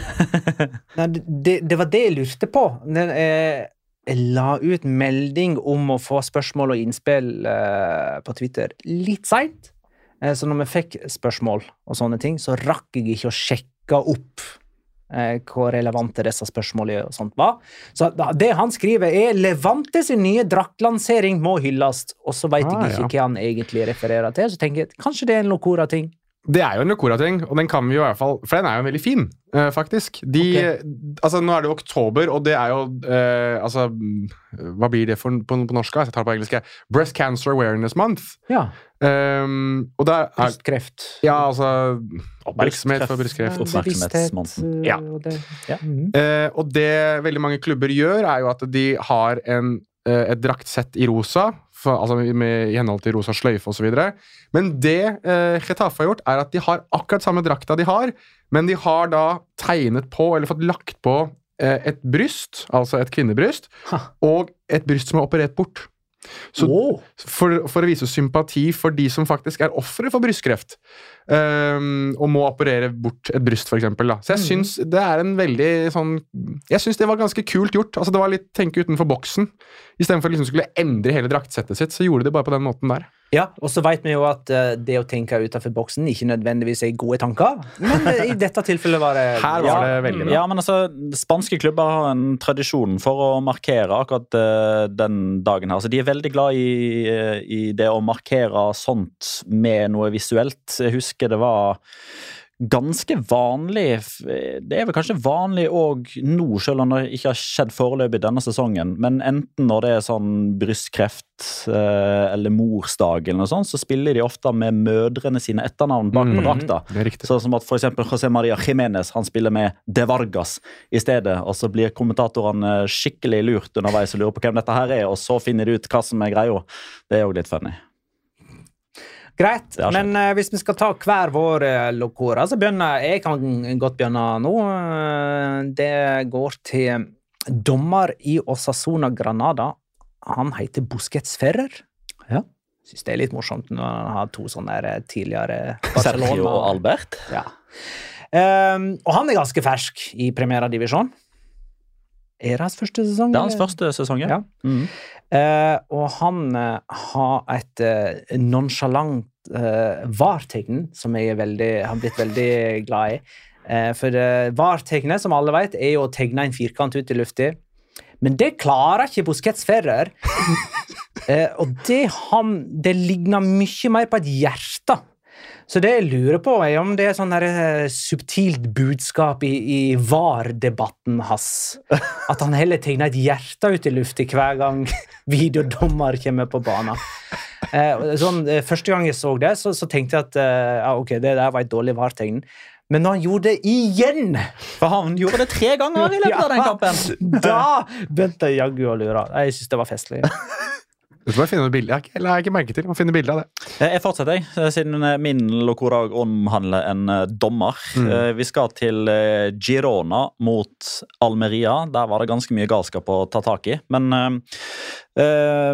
Speaker 1: Nei, det, det var det jeg lurte på. Den, eh, jeg la ut melding om å få spørsmål og innspill eh, på Twitter litt sent. Eh, så når vi fikk spørsmål og sånne ting, så rakk jeg ikke å sjekke opp eh, hvor relevante disse spørsmålene og sånt var. Så da, det han skriver er Levante sin nye draktlansering må hylles, og så vet
Speaker 3: Ah,
Speaker 1: jeg ikke
Speaker 3: ja.
Speaker 1: hva han egentlig refererer til, så tenker jeg, kanskje det er en Locora-ting.
Speaker 3: Det er jo en Locora-ting, og den kan vi jo i hvert fall, for den er jo veldig fin, eh, faktisk. De, altså nå er det jo oktober, og det er jo, eh, altså, hva blir det for, på, på norsk? Jeg tar det på engelsk. Breast Cancer Awareness Month.
Speaker 1: Ja,
Speaker 3: Um, og det er,
Speaker 1: brystkreft.
Speaker 3: ja, altså, oppmerksomhet for brystkreft.
Speaker 4: Oppmerksomhetsmåneden.
Speaker 1: Bevissthet,
Speaker 3: Ja.
Speaker 1: og det,
Speaker 4: Ja.
Speaker 1: Mhm.
Speaker 3: Eh, og det veldig mange klubber gjør, er jo at de har en, eh, et draktsett i rosa, for, altså med, i henhold til rosa sløyfe og så videre. Men det eh, Getafe har gjort, er at de har akkurat samme drakta de har, men de har da tegnet på, eller fått lagt på, eh, et bryst, altså et kvinnebryst,
Speaker 1: Ha.
Speaker 3: og et bryst som er operert bort. Så
Speaker 1: Wow.
Speaker 3: for, for å vise sympati for de som faktisk er offere for brystkreft, um, og må operere bort et bryst, for eksempel. Da. Så jeg syns det er en veldig sånn Jeg syns det var ganske kult gjort. Altså, det var litt tenke utenfor boksen. Istedenfor liksom skulle endre hele draktsettet sitt, så gjorde de det bare på den måten der.
Speaker 1: Ja, og så vet vi jo at eh, det å tenke utenfor boksen ikke nødvendigvis er gode tanker, men eh, i dette tilfellet var det...
Speaker 3: Her var
Speaker 4: Ja,
Speaker 3: det veldig bra.
Speaker 4: ja, men altså, spanske klubber har en tradisjon for å markere akkurat eh, den dagen her. Altså, de er veldig glad i, eh, i det å markere sånt med noe visuelt. Jeg husker det var ganske vanlig, det er vel kanskje vanlig også nå, selv om det ikke har skjedd foreløpig denne sesongen, men enten når det er sånn brystkreft eh, eller morsdag eller noe sånt, så spiller de ofte med mødrene sine etternavn bak på
Speaker 3: Mhm.
Speaker 4: drakta.
Speaker 3: Det er riktig.
Speaker 4: Sånn som at for eksempel José María Jiménez, han spiller med De Vargas i stedet, og så blir kommentatorene skikkelig lurt underveis og lurer på hvem dette her er, og så finner de ut hva som er greia. Det er jo litt funny.
Speaker 1: Greit,
Speaker 4: Det har skjedd.
Speaker 1: men eh, hvis vi skal ta hver vår uh, Locora, så begynner jeg kan godt begynne nå. Eh, det går til dommer i Osasuna Granada. Han heter Busquets Ferrer.
Speaker 4: Ja.
Speaker 1: Synes det er litt morsomt når han har to sånne der, eh, tidligere
Speaker 4: Sergio og Albert.
Speaker 1: Ja. Um, og han er ganske fersk i Primera Divisjon. Er det hans første sesong?
Speaker 4: Det er hans
Speaker 1: eller?
Speaker 4: første sesong, ja.
Speaker 1: Ja.
Speaker 4: Mhm.
Speaker 1: Eh, og han eh, har et eh, nonchalant eh, vartegn som jeg er veldig, har blitt veldig glad i. Eh, for uh, vartegnet, som alle vet, er jo å tegne en firkant ut i lufta. Men det klarer ikke Busquets Ferrer. eh, og det, han, det ligner mye mer på et hjerte. Så det jeg lurer på er om det er sånn der, eh, subtilt budskap i, i var-debatten hans. At han heller tegner et hjerte ut i lufta hver gang videodommer kommer på banen. Eh, sånn, eh, første gang jeg så det, så, så tenkte jeg at eh, ja, ok, det der var et dårlig vartegn. Men når han gjorde det igjen,
Speaker 4: For han gjorde det tre ganger i løpet av den kampen.
Speaker 1: da begynte jeg jaggu å lure. Jeg synes det var festlig.
Speaker 3: Du skal bare finne noe bilde. Jeg har ikke, eller jeg har ikke merket til. Må finne bilde av det.
Speaker 4: Jeg fortsetter, jeg, siden min Locora omhandler en eh, dommer.
Speaker 3: Mm.
Speaker 4: Eh, Vi skal til eh, Girona mot Almeria. Der var det ganske mye galskap å ta tak i. Men eh,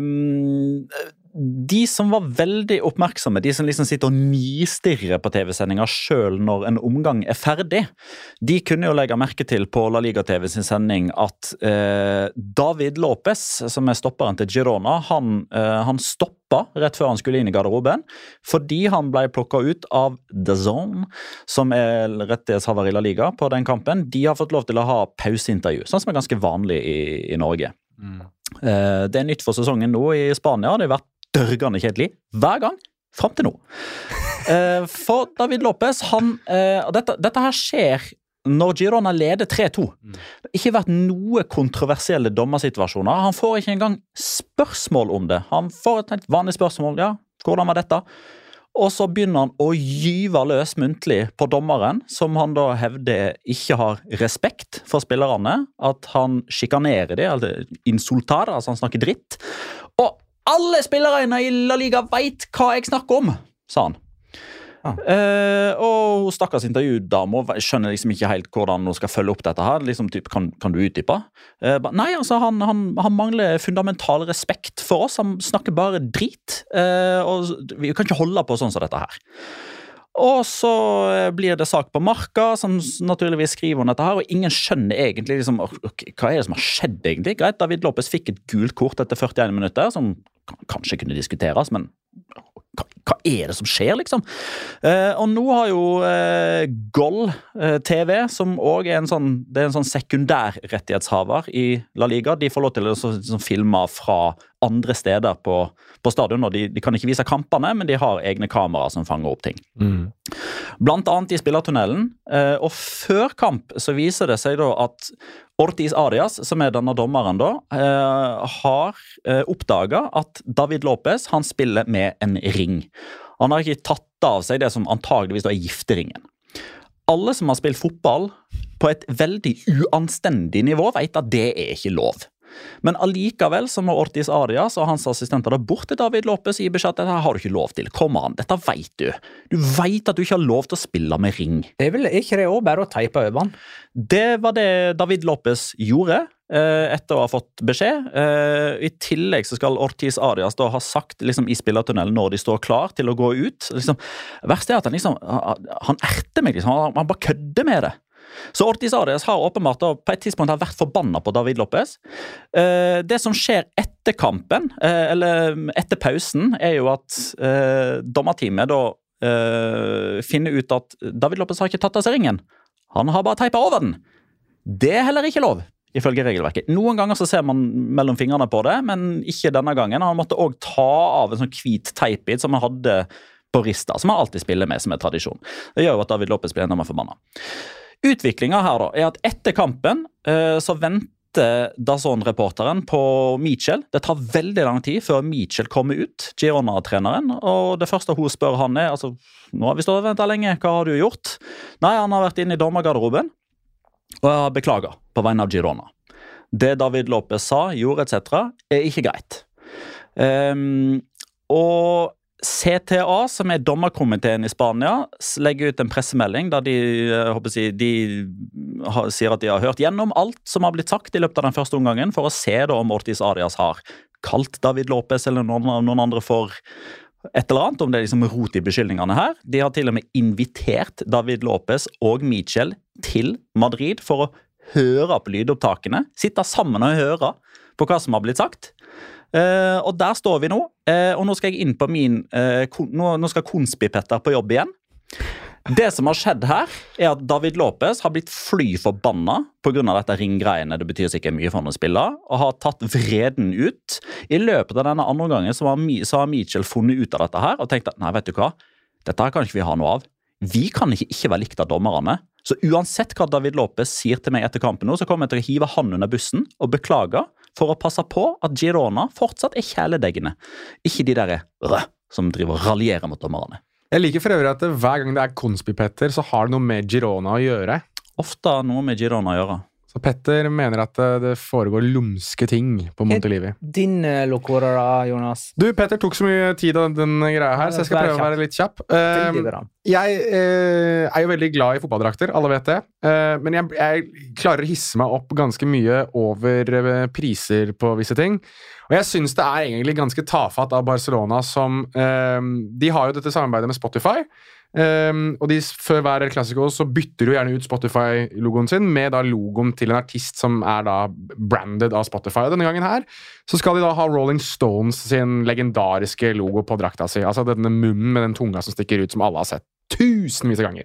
Speaker 4: eh, de som var veldig oppmerksomme, de som liksom sitter og nistirrer på T V-sendinger selv når en omgang er ferdig, de kunne jo legge merke til på La Liga T V sin sending at eh, David Lopez, som er stopperen til Girona, han, eh, han stoppa rett før han skulle inn i garderoben, fordi han ble plukket ut av The Zone, som er rettighetshaver i La Liga på den kampen. De har fått lov til å ha pauseintervju, sånn som er ganske vanlig i, i Norge. Eh, det er nytt for sesongen nå i Spania. Det har vært dørgende kjedelig hver gang, frem til nå. Eh, for David Lopez, han, eh, og dette, dette her skjer når Girona leder tre to. Det har ikke vært noe kontroversielle dommersituasjoner. Han får ikke engang spørsmål om det. Han får et helt vanlig spørsmål, ja, hvordan var dette? Og så begynner han å gyve løs muntlig på dommeren, som han da hevder ikke har respekt for spillerne, at han sjikanerer det, eller insultar, altså han snakker dritt. Og alle spillerne i La Liga vet hva jeg snakker om, sa han.
Speaker 1: Ah.
Speaker 4: Eh, og hun stakkars intervjudame skjønner liksom ikke helt hvordan hun skal følge opp dette her. Liksom, typ, kan, kan du utdype? Eh, nei, altså, han, han, han mangler fundamental respekt for oss. Han snakker bare drit. Eh, og vi kan ikke holde på sånn som dette her. Og så blir det sak på Marka, som naturligvis skriver om dette her, og ingen skjønner egentlig liksom, hva er det som har skjedd egentlig. Greit, David Lopez fikk et gult kort etter førtien minutter, som kanskje kunne diskuteres, men hva, hva er det som skjer, liksom? Eh, og nå har jo eh, Gol eh, T V, som også er en sånn, det er en sånn sekundærrettighetshaver i La Liga, de får lov til å så, så filme fra andre steder på, på stadion, og de, de kan ikke vise kampene, men de har egne kameraer som fanger opp ting.
Speaker 3: Mm.
Speaker 4: Blant annet i spillertunnelen, eh, og før kamp så viser det seg da at Ortiz Arias, som er denne dommeren da, eh, har eh, oppdaget at David Lopez, han spiller med en ring. Han har ikke tatt av seg det som antageligvis da er gifteringen. Alle som har spilt fotball på et veldig uanstendig nivå vet at det er ikke lov. Men allikevel så må Ortiz Arias og hans assistenter da bort til David Lopez i beskjed at dette har du ikke lov til. Kom an, dette vet du. Du vet at du ikke har lov til å spille med ring.
Speaker 1: Det er vel ikke det også bare å teipe over han?
Speaker 4: Det var det David Lopez gjorde eh, etter å ha fått beskjed. Eh, I tillegg så skal Ortiz Arias da ha sagt liksom, i spillertunnelen når de står klar til å gå ut. Liksom, verst er at han liksom, han erter meg liksom, han, han bare kødder med det. Så Ortiz Arias har åpenbart da, på et tidspunkt har vært forbannet på David Lopez. Eh, det som skjer etter kampen, eh, eller etter pausen, er jo at eh, dommerteamet da eh, finner ut at David Lopez har ikke tatt av seg ringen. Han har bare teipet over den. Det er heller ikke lov, ifølge regelverket. Noen ganger så ser man mellom fingrene på det, men ikke denne gangen. Han måtte også ta av en sånn hvit teipbit som han hadde på rista, som han alltid spiller med som er tradisjon. Det gjør jo at David Lopez blir enda mer forbannet. Utviklingen her da, er at etter kampen eh, så venter Dazon-reporteren på Michel. Det tar veldig lang tid før Michel kommer ut, Girona-treneren, og det første hun spør han er, altså, nå har vi stått og ventet lenge, hva har du gjort? Nei, han har vært inne i dommergarderoben, og jeg beklager på vegne av Girona. Det David Lopez sa, gjorde et cetera, er ikke greit. Um, og C T A, som er dommerkomiteen i Spania, legger ut en pressemelding der de, håper jeg, de har, sier at de har hørt gjennom alt som har blitt sagt i løpet av den første omgangen, for å se da om Ortiz Arias har kalt David Lopez eller noen, noen andre for et eller annet, om det er liksom rot i beskyldningene her. De har til og med invitert David Lopez og Michel til Madrid for å høre på lydopptakene, sitte sammen og høre på hva som har blitt sagt. Uh, og der står vi nå, uh, og nå skal jeg inn på min uh, kon nå, nå skal Konspipetter på jobb igjen. Det som har skjedd her er at David Lopez har blitt fly forbannet på grunn av dette ringgreiene, det betyr sikkert mye for han å spille, og har tatt vreden ut. I løpet av denne andre gangen så har, Mi så har Michel funnet ut av dette her og tenkt at, nei, vet du hva, dette her kan ikke vi ha noe av. Vi kan ikke ikke være likt av dommerne. Så uansett hva David Lopez sier til meg etter kampen nå, så kommer jeg til å hive han under bussen og beklage for å passe på at Girona fortsatt er kjæledeggende. Ikke de der rød som driver og raljerer mot dommerne.
Speaker 3: Jeg liker for øvrig at hver gang det er Konspipetter, så har det noe med Girona å gjøre.
Speaker 4: Ofte noe med Girona å gjøre.
Speaker 3: Så Petter mener at det foregår lumske ting på Montelivi.
Speaker 1: Din uh, lokorer da, Jonas?
Speaker 3: Du, Petter tok så mye tid av den greia her, så jeg skal prøve å være litt kjapp. Uh, jeg uh, er jo veldig glad i fotballdrakter, alle vet det. Uh, men jeg, jeg klarer å hisse meg opp ganske mye over uh, priser på visse ting. Og jeg synes det er egentlig ganske tafatt av Barcelona som uh, de har jo dette samarbeidet med Spotify. Um, og de, før hver klassiko så bytter du gjerne ut Spotify-logoen sin med da logoen til en artist som er da branded av Spotify. Og denne gangen her så skal de da ha Rolling Stones sin legendariske logo på drakta si. Altså denne munnen med den tunga som stikker ut, som alle har sett tusenvis av ganger.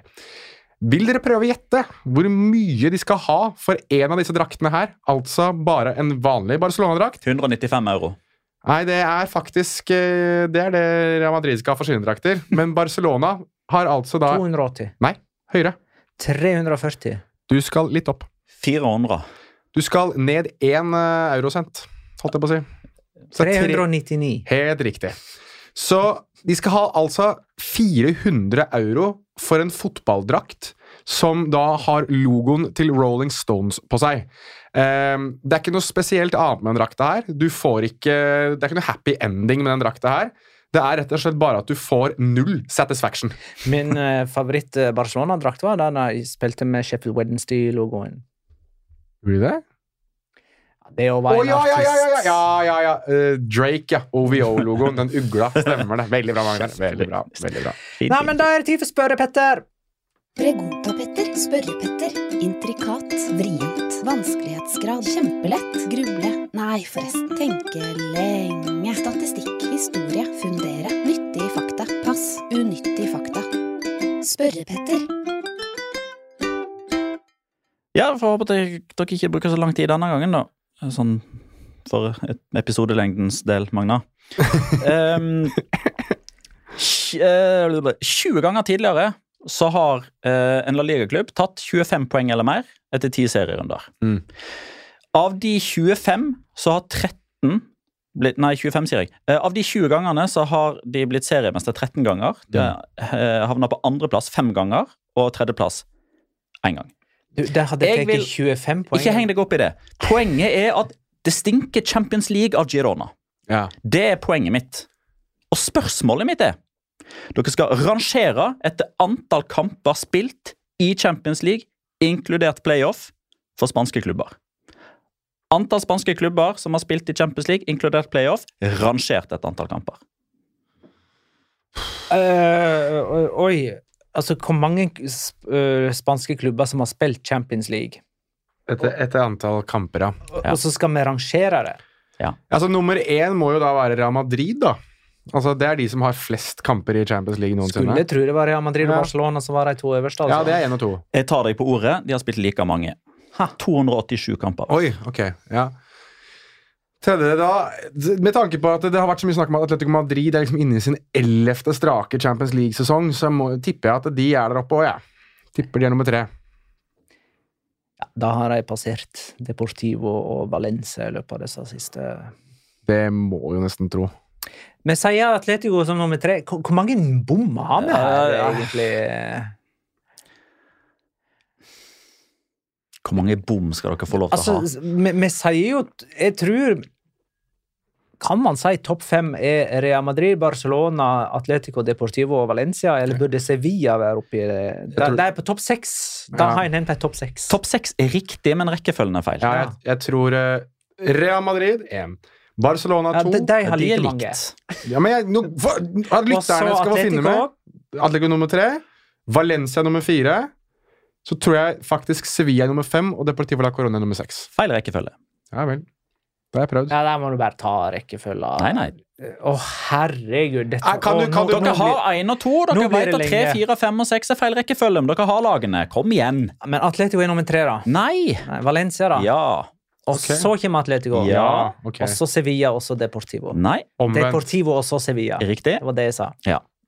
Speaker 3: Vil dere prøve å gjette hvor mye de skal ha for en av disse draktene her? Altså bare en vanlig Barcelona-drakt?
Speaker 4: hundre og nittifem euro.
Speaker 3: Nei, det er faktisk det er det Real Madrid skal ha for sine drakter. Men Barcelona har altså da
Speaker 1: to hundre og åtti.
Speaker 3: Nei, høyere.
Speaker 1: tre hundre og førti.
Speaker 3: Du skal litt opp.
Speaker 4: fire hundre.
Speaker 3: Du skal ned én eurosent, holdt jeg på å si. Så
Speaker 1: tre hundre og nittini.
Speaker 3: Helt riktig. Så de skal ha altså fire hundre euro for en fotballdrakt som da har logoen til Rolling Stones på seg. Um, det er ikke noe spesielt annet med den drakta her. Du får ikke, det er ikke noe happy ending med den drakta her. Det er rett og slett bare at du får null satisfaction.
Speaker 1: Min uh, favoritt uh, Barcelona-drakt var da jeg spilte med Sheffield Wednesday-logoen.
Speaker 3: Gjorde du det?
Speaker 1: Det å være
Speaker 3: Å,
Speaker 1: en
Speaker 3: ja, ja, ja, ja,
Speaker 1: artist.
Speaker 3: ja, ja, ja. Uh, Drake, ja. O V O-logoen, den ugla. Stemmer det. Veldig bra, Magnar. Veldig bra, veldig bra.
Speaker 4: Fint,
Speaker 1: Nei,
Speaker 4: fint.
Speaker 1: men da er det tid for spørre, Petter.
Speaker 2: Pregunta-Petter, spørre-Petter. Intrikat, vrient, vanskelighetsgrad, kjempelett, gruble. Nei, forresten, tenke lenge. Statistikk, historie, fundere, nyttige fakta, pass, unyttige fakta. Spørre-Petter.
Speaker 4: Ja, får håpe at dere dere ikke bruker så lang tid denne gangen, da. Sånn for et episodelengdens del, Magna. um, tjue ganger tidligere så har uh, en La Liga-klubb tatt tjuefem poeng eller mer etter ti serierunder.
Speaker 3: Mm.
Speaker 4: Av de tjuefem så har tretten blitt, nei, tjuefem sier jeg. Uh, av de tjue gangene så har de blitt seriemester tretten ganger. De har uh, havnet på andreplass fem ganger, og tredjeplass en gang.
Speaker 1: Du, det hadde
Speaker 4: Jeg
Speaker 1: jeg
Speaker 4: vil-
Speaker 1: tatt tjuefem poeng.
Speaker 4: Ikke heng deg opp i det. Poenget er at det stinker Champions League av Girona.
Speaker 3: Ja.
Speaker 4: Det er poenget mitt. Og spørsmålet mitt er, dere skal rangere etter antall kamper spilt i Champions League, inkludert playoff, for spanske klubber. Antall spanske klubber som har spilt i Champions League, inkludert playoff, rangert et antall kamper.
Speaker 1: Eh, oi, oi, altså hvor mange sp øh, spanske klubber som har spilt Champions League,
Speaker 3: Etter, etter antall kamper, ja.
Speaker 1: og,
Speaker 4: Ja.
Speaker 1: og så skal vi rangere det.
Speaker 3: Altså, nummer én må jo da være Real Madrid, da. Altså, det er de som har flest kamper i Champions League noensinne.
Speaker 1: Skulle tro det var Real Madrid og
Speaker 3: Ja.
Speaker 1: Barcelona som var de to øverste. Altså.
Speaker 3: Ja, det er én og to.
Speaker 4: Jeg tar deg på ordet, de har spilt like mange.
Speaker 1: Ha.
Speaker 4: to hundre og åttisju kamper.
Speaker 3: Oi, ok, ja. Tredje da, med tanke på at det har vært så mye snakk om at Atletico Madrid er liksom inne i sin ellevte strake Champions League-sesong, så må, tipper jeg at de er der oppe også, ja. Tipper de er nummer tre.
Speaker 1: Ja, da har de passert Deportivo og Valencia i løpet av disse siste.
Speaker 3: Det må jo nesten tro.
Speaker 1: Vi sier Atletico som nummer tre. Hvor, hvor mange bom har vi her,
Speaker 4: Ja, ja.
Speaker 1: egentlig?
Speaker 4: Hvor mange bom skal dere få lov til
Speaker 1: Altså,
Speaker 4: å ha?
Speaker 1: vi, vi sier jo Jeg tror Kan man si topp fem er Real Madrid, Barcelona, Atletico, Deportivo og Valencia, eller burde Sevilla være oppi det? De,
Speaker 3: tror-
Speaker 1: de er på topp seks. Da
Speaker 3: Ja.
Speaker 1: har jeg nevnt et topp seks.
Speaker 4: Topp seks er riktig, men rekkefølgen er feil.
Speaker 3: Ja, jeg, jeg tror eh, Real Madrid én. Barcelona
Speaker 1: Ja,
Speaker 3: to.
Speaker 1: de, de har
Speaker 4: De er
Speaker 1: like mange.
Speaker 4: likt.
Speaker 3: Ja, men jeg, no, hva, at
Speaker 1: Og så
Speaker 3: lytterne skal få finne med.
Speaker 1: Atletico.
Speaker 3: Atletico nummer tre. Valencia nummer fire. Så tror jeg faktisk Sevilla er nummer fem, og Deportivo La Corona er nummer seks.
Speaker 4: Feil rekkefølge.
Speaker 3: Ja vel. Da har jeg prøvd.
Speaker 1: Ja, der må du bare ta rekkefølga.
Speaker 4: Nei, nei.
Speaker 1: Å, herregud. Dette,
Speaker 3: Eh, kan du-
Speaker 1: å,
Speaker 3: kan
Speaker 1: nå-
Speaker 3: du-
Speaker 1: nå
Speaker 4: Dere
Speaker 1: blir-
Speaker 4: har én og to.
Speaker 1: Nå
Speaker 4: Dere
Speaker 1: blir
Speaker 4: vet
Speaker 1: det
Speaker 4: at tre,
Speaker 1: lenge.
Speaker 4: fire, fem og seks er feil rekkefølge. Men dere har lagene. Kom igjen.
Speaker 1: Men Atletico er nummer tre, da.
Speaker 4: Nei.
Speaker 1: Nei, Valencia, da.
Speaker 4: Ja.
Speaker 1: Og
Speaker 3: Ok.
Speaker 1: så kommer Atletico.
Speaker 4: Ja.
Speaker 3: Ok.
Speaker 1: Og så Sevilla, og så Deportivo.
Speaker 4: Nei.
Speaker 3: Omvendt.
Speaker 1: Deportivo, og så Sevilla.
Speaker 4: Riktig.
Speaker 1: Det var det jeg sa.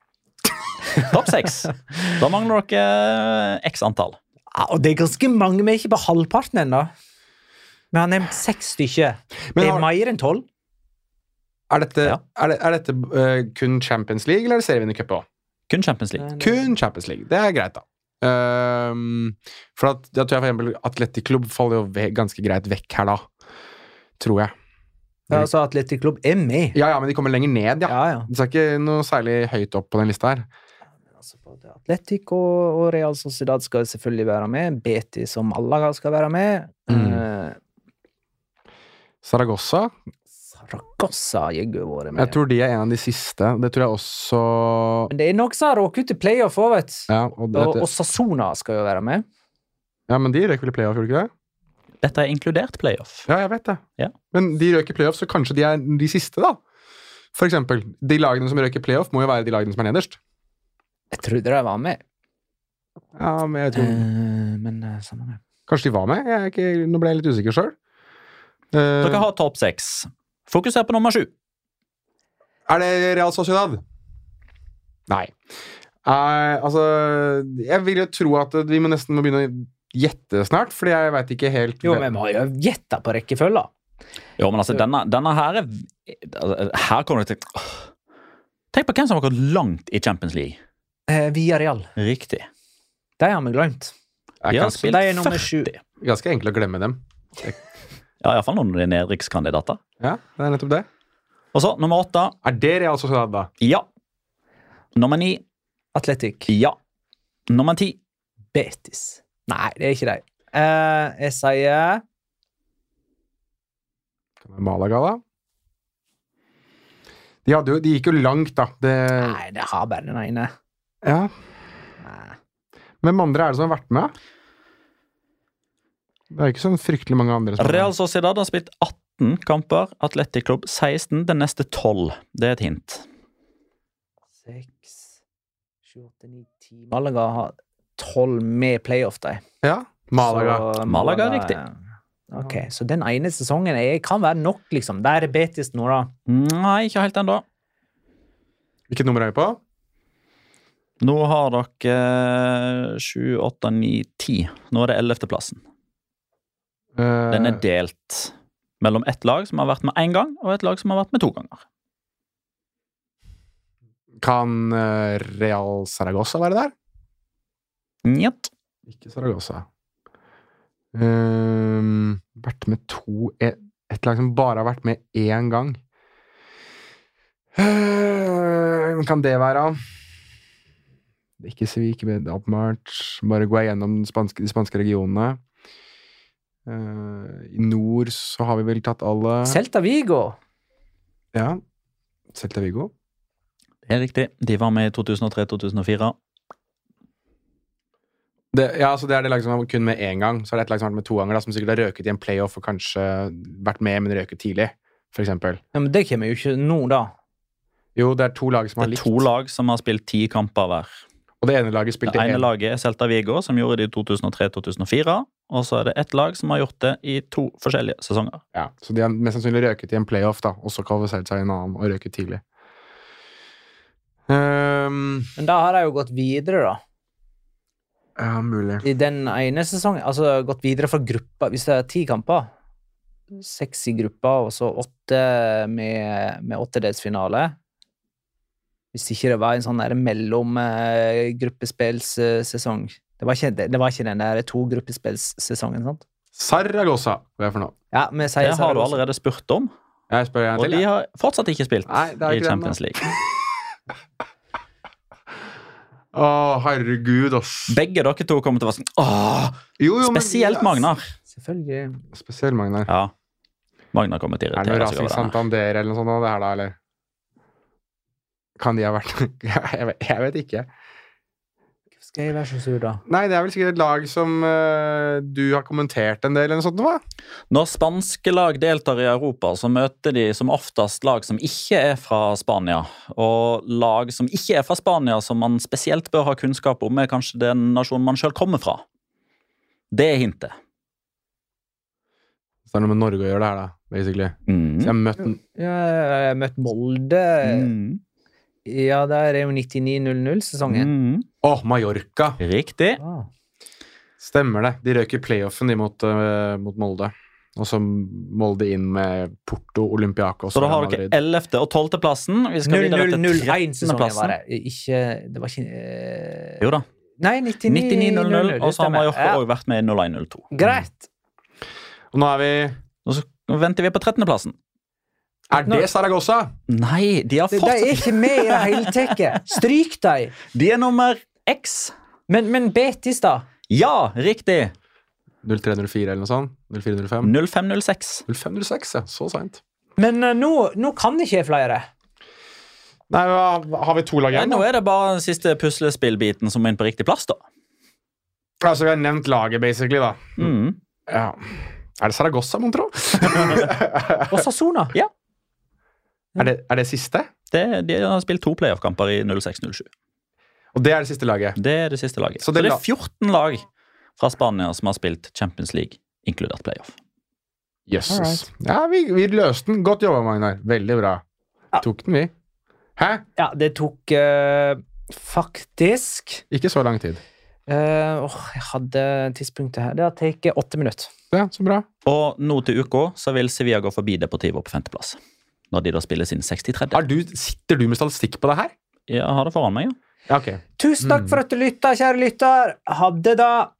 Speaker 4: Topp seks. Da mangler dere x antall.
Speaker 1: Ja, og det er ganske mange, vi er ikke på halvparten ennå. Vi har nevnt seks stykker.
Speaker 3: Men
Speaker 1: Det
Speaker 3: har-
Speaker 1: er mer enn tolv.
Speaker 3: Er dette,
Speaker 4: Ja.
Speaker 3: er det, er dette eh, kun Champions League, eller er det serievinnercup òg?
Speaker 4: Kun Champions League.
Speaker 3: Kun Champions League. Det er greit, da. Ehm, for at, da tror jeg for eksempel Atletic Klubb faller jo ve ganske greit vekk her, da. Tror jeg.
Speaker 1: Ja, altså Atletic Klubb er med.
Speaker 3: Ja, ja, men de kommer lenger ned, ja.
Speaker 1: Ja, ja.
Speaker 3: De er ikke noe særlig høyt opp på den lista her.
Speaker 1: Altså, både Atletic og, og Real Sociedad skal selvfølgelig være med. Betis og Malaga skal være med.
Speaker 3: Mm.
Speaker 1: Eh,
Speaker 3: Zaragoza.
Speaker 1: Saragossa har jeggu vært med.
Speaker 3: Jeg tror de er en av de siste. Det tror jeg også.
Speaker 1: Men det er noen som har råket ut i playoff òg, vet du.
Speaker 3: Ja, og
Speaker 1: Og,
Speaker 3: dette,
Speaker 1: og Sassona skal jo være med.
Speaker 3: ja, men de røk vel i playoff, gjorde de ikke det?
Speaker 4: Dette er inkludert playoff.
Speaker 3: Ja, jeg vet det.
Speaker 4: Ja.
Speaker 3: Men de røk i playoff, så kanskje de er de siste, da. For eksempel, de lagene som røk i playoff, må jo være de lagene som er nederst.
Speaker 1: Jeg trodde de var med.
Speaker 3: Ja, men jeg tror
Speaker 1: Eh, men eh, samme det.
Speaker 3: Kanskje de var med? Jeg er ikke, nå ble jeg litt usikker sjøl. Uh,
Speaker 4: Dere har topp seks. Fokuser på nummer sju.
Speaker 3: Er det Real Sociedad? Nei. Eh, altså, jeg vil jo tro at vi må nesten må begynne å gjette snart, fordi jeg veit ikke helt
Speaker 1: Jo, men vi har jo gjetta på rekkefølga.
Speaker 4: Jo, men altså, denne, denne her er altså, Her kommer det til åh. Tenk på hvem som har gått langt i Champions League.
Speaker 1: Eh, Via Real.
Speaker 4: Riktig.
Speaker 1: De har vi glemt.
Speaker 3: Jeg
Speaker 4: De har
Speaker 3: kan,
Speaker 4: spilt
Speaker 1: De er nummer sju.
Speaker 4: førti.
Speaker 3: ganske enkelt å glemme dem.
Speaker 4: Ja, iallfall noen av de nedrykkskandidater.
Speaker 3: Ja, det er nettopp det.
Speaker 4: Og så, nummer åtte.
Speaker 3: Er det Real Sociedad, da?
Speaker 4: Ja. Nummer ni.
Speaker 1: Atletic.
Speaker 4: Ja. Nummer ti.
Speaker 1: Betis. Nei, det er ikke det. Uh, jeg sier
Speaker 3: Kan det være Malaga, da? De, hadde jo, de gikk jo langt, da. Det,
Speaker 1: Nei, det har bare den ene.
Speaker 3: ja.
Speaker 1: Nei.
Speaker 3: Hvem andre er det som har vært med? Det er ikke sånn fryktelig mange andre som har
Speaker 4: Real Sociedad har spilt atten kamper. Atletic Club seksten. Den neste tolv. Det er et hint.
Speaker 1: Seks, sju, åtte, ni, ti. Malaga har tolv med playoff, de.
Speaker 3: Ja, Malaga.
Speaker 1: Så
Speaker 4: Malaga er riktig.
Speaker 1: Ok, så den ene sesongen er, kan være nok, liksom. Der er Betis nå, da.
Speaker 4: Nei, ikke helt ennå.
Speaker 3: Hvilket nummer er vi på?
Speaker 4: Nå har dere sju, åtte, ni, ti. Nå er det ellevteplassen.
Speaker 3: Eh,
Speaker 4: Den er delt mellom ett lag som har vært med én gang, og et lag som har vært med to ganger.
Speaker 3: Kan eh, Real Zaragoza være der?
Speaker 4: Njet.
Speaker 3: Ikke Zaragoza. Um, vært med to et, et lag som bare har vært med én gang. Uh, kan det være? Det er ikke Sevilla, ikke med Upmarch. Bare gå gjennom de spanske, de spanske regionene. Uh, I nord så har vi vel tatt alle.
Speaker 1: Celta Vigo.
Speaker 3: Ja. Celta Vigo.
Speaker 4: Det er riktig. De var med i to tusen og tre til to tusen og fire.
Speaker 3: Det, ja, så det er det laget som har kun med én gang. Så er det et lag som har vært med to ganger, da, som sikkert har røket i en playoff og kanskje vært med, men røket tidlig, for eksempel.
Speaker 1: Ja, men det kommer jo ikke nå, da.
Speaker 3: Jo, det er to lag som
Speaker 4: Det
Speaker 3: har
Speaker 4: er
Speaker 3: likt.
Speaker 4: to lag som har spilt ti kamper hver.
Speaker 3: Og det ene laget
Speaker 4: Det
Speaker 3: spilte
Speaker 4: ene
Speaker 3: en.
Speaker 4: laget er Celta Vigo, som gjorde det i to tusen og tre til to tusen og fire. Og så er det ett lag som har gjort det i to forskjellige sesonger.
Speaker 3: Ja, så de har mest sannsynlig røket i en playoff, da, og så kvalifisert seg i en annen og røket tidlig. Um,
Speaker 1: Men da har de jo gått videre, da.
Speaker 3: ja, mulig.
Speaker 1: I den ene sesongen, altså gått videre fra gruppa. Hvis det er ti kamper, seks i gruppa, og så åtte med, med åttedelsfinale. Hvis ikke det var en sånn der mellom eh, gruppespillssesong. Det var ikke, det, det var ikke den der to gruppespillssesongen, sant?
Speaker 3: Zaragoza, hva er det for noe?
Speaker 1: Ja, vi sier
Speaker 4: Det har du
Speaker 1: Zaragoza.
Speaker 4: allerede spurt om,
Speaker 3: Jeg spør en
Speaker 4: og
Speaker 3: til.
Speaker 4: de
Speaker 3: Ja.
Speaker 4: har fortsatt ikke spilt
Speaker 3: Nei, det er
Speaker 4: i
Speaker 3: ikke den,
Speaker 4: Champions
Speaker 3: da.
Speaker 4: League.
Speaker 3: Å, herregud, ass.
Speaker 4: Begge dere to kommer til å være sånn Åh,
Speaker 3: Jo, jo, men-
Speaker 4: spesielt Magnar.
Speaker 1: Selvfølgelig.
Speaker 3: Spesielt Magnar.
Speaker 4: Ja. Magnar kommer til å
Speaker 3: Er det noe
Speaker 4: irritere seg
Speaker 3: Racing
Speaker 4: over denne.
Speaker 3: Santander eller noe sånt, nå, det her da, eller? Kan de ha vært jeg, vet, jeg vet ikke.
Speaker 1: Hvorfor skal jeg være så sur, da?
Speaker 3: Nei, det er vel sikkert et lag som eh, du har kommentert en del eller noe sånt, hva?
Speaker 4: Når spanske lag deltar i Europa, så møter de som oftest lag som ikke er fra Spania. Og lag som ikke er fra Spania, som man spesielt bør ha kunnskap om, er kanskje den nasjonen man selv kommer fra. Det er hintet.
Speaker 3: Så det er noe med Norge å gjøre det her, da, basically.
Speaker 4: Mm.
Speaker 3: Så jeg har møtt
Speaker 1: Ja, jeg har møtt Molde.
Speaker 4: Mm.
Speaker 1: Ja, der er jo nittini null null-sesongen.
Speaker 4: Mm.
Speaker 3: Åh, Mallorca!
Speaker 4: Riktig.
Speaker 1: Ah.
Speaker 3: Stemmer det. De røk i playoffen de mot, eh, mot Molde. Og så Molde inn med Porto, Olympiakos
Speaker 4: Så da
Speaker 3: og
Speaker 4: har
Speaker 3: Real
Speaker 4: dere
Speaker 3: Madrid.
Speaker 4: ellevte og tolvte plassen. Vi skal
Speaker 1: null
Speaker 4: videre
Speaker 1: null
Speaker 4: til
Speaker 1: null én
Speaker 4: trettende
Speaker 1: sesongen var
Speaker 4: plassen.
Speaker 1: det. Ikke, det var ikke eh,
Speaker 4: Jo da.
Speaker 1: Nei, nittini
Speaker 4: nittini null null,
Speaker 1: det
Speaker 4: og så har
Speaker 1: stemmer.
Speaker 4: Mallorca
Speaker 1: Ja.
Speaker 4: også vært med i null én null to.
Speaker 1: Greit.
Speaker 3: Og nå er vi
Speaker 4: Og så venter vi på trettende plassen.
Speaker 3: Er det Zaragoza?
Speaker 4: Nei, de har
Speaker 1: De, de
Speaker 4: fortsatt
Speaker 1: er ikke med i det hele tatt. Stryk dem.
Speaker 4: De er nummer X.
Speaker 1: Men, men Betis, da?
Speaker 4: Ja, riktig.
Speaker 3: null tre null fire eller noe sånt? null fire null fem?
Speaker 4: null fem null seks.
Speaker 3: null fem null seks, ja. Så sent.
Speaker 1: Men uh, nå, nå kan ikke jeg flere.
Speaker 3: Nei, hva, har vi to lag
Speaker 4: Ja,
Speaker 3: igjen?
Speaker 4: nå
Speaker 3: da?
Speaker 4: er det bare den siste puslespillbiten som er inn på riktig plass, da.
Speaker 3: Altså, vi har nevnt laget, basically, da.
Speaker 4: Mm.
Speaker 3: Ja. Er det Zaragoza, mon tro?
Speaker 1: Og Sassona.
Speaker 4: Ja.
Speaker 3: Er det, er det siste?
Speaker 4: Det, de har spilt to playoff-kamper i null seks null sju.
Speaker 3: Og det er det siste laget.
Speaker 4: Det er det siste laget.
Speaker 3: Så
Speaker 4: Så
Speaker 3: det
Speaker 4: det,
Speaker 3: la-
Speaker 4: er fjorten lag fra Spania som har spilt Champions League, inkludert playoff.
Speaker 3: Jøsses.
Speaker 1: Alright.
Speaker 3: Ja, vi, vi løste den. Godt jobba, Magnar. Veldig bra.
Speaker 1: Ja.
Speaker 3: Tok den, vi. Hæ?
Speaker 1: Ja, det tok uh, faktisk
Speaker 3: Ikke så lang tid.
Speaker 1: uh, Åh, jeg hadde tidspunktet her. Det har tatt åtte minutter.
Speaker 3: Ja, så bra.
Speaker 4: Og nå til uka så vil Sevilla gå forbi Deportivo på femteplass. Når de da spiller sin sekstitre.
Speaker 3: Har du, sitter du med statistikk på det her?
Speaker 4: Jeg har det foran meg, ja.
Speaker 3: Ja, ok.
Speaker 1: Tusen takk
Speaker 3: Mm.
Speaker 1: for at du lytta, kjære lytter. Hadde da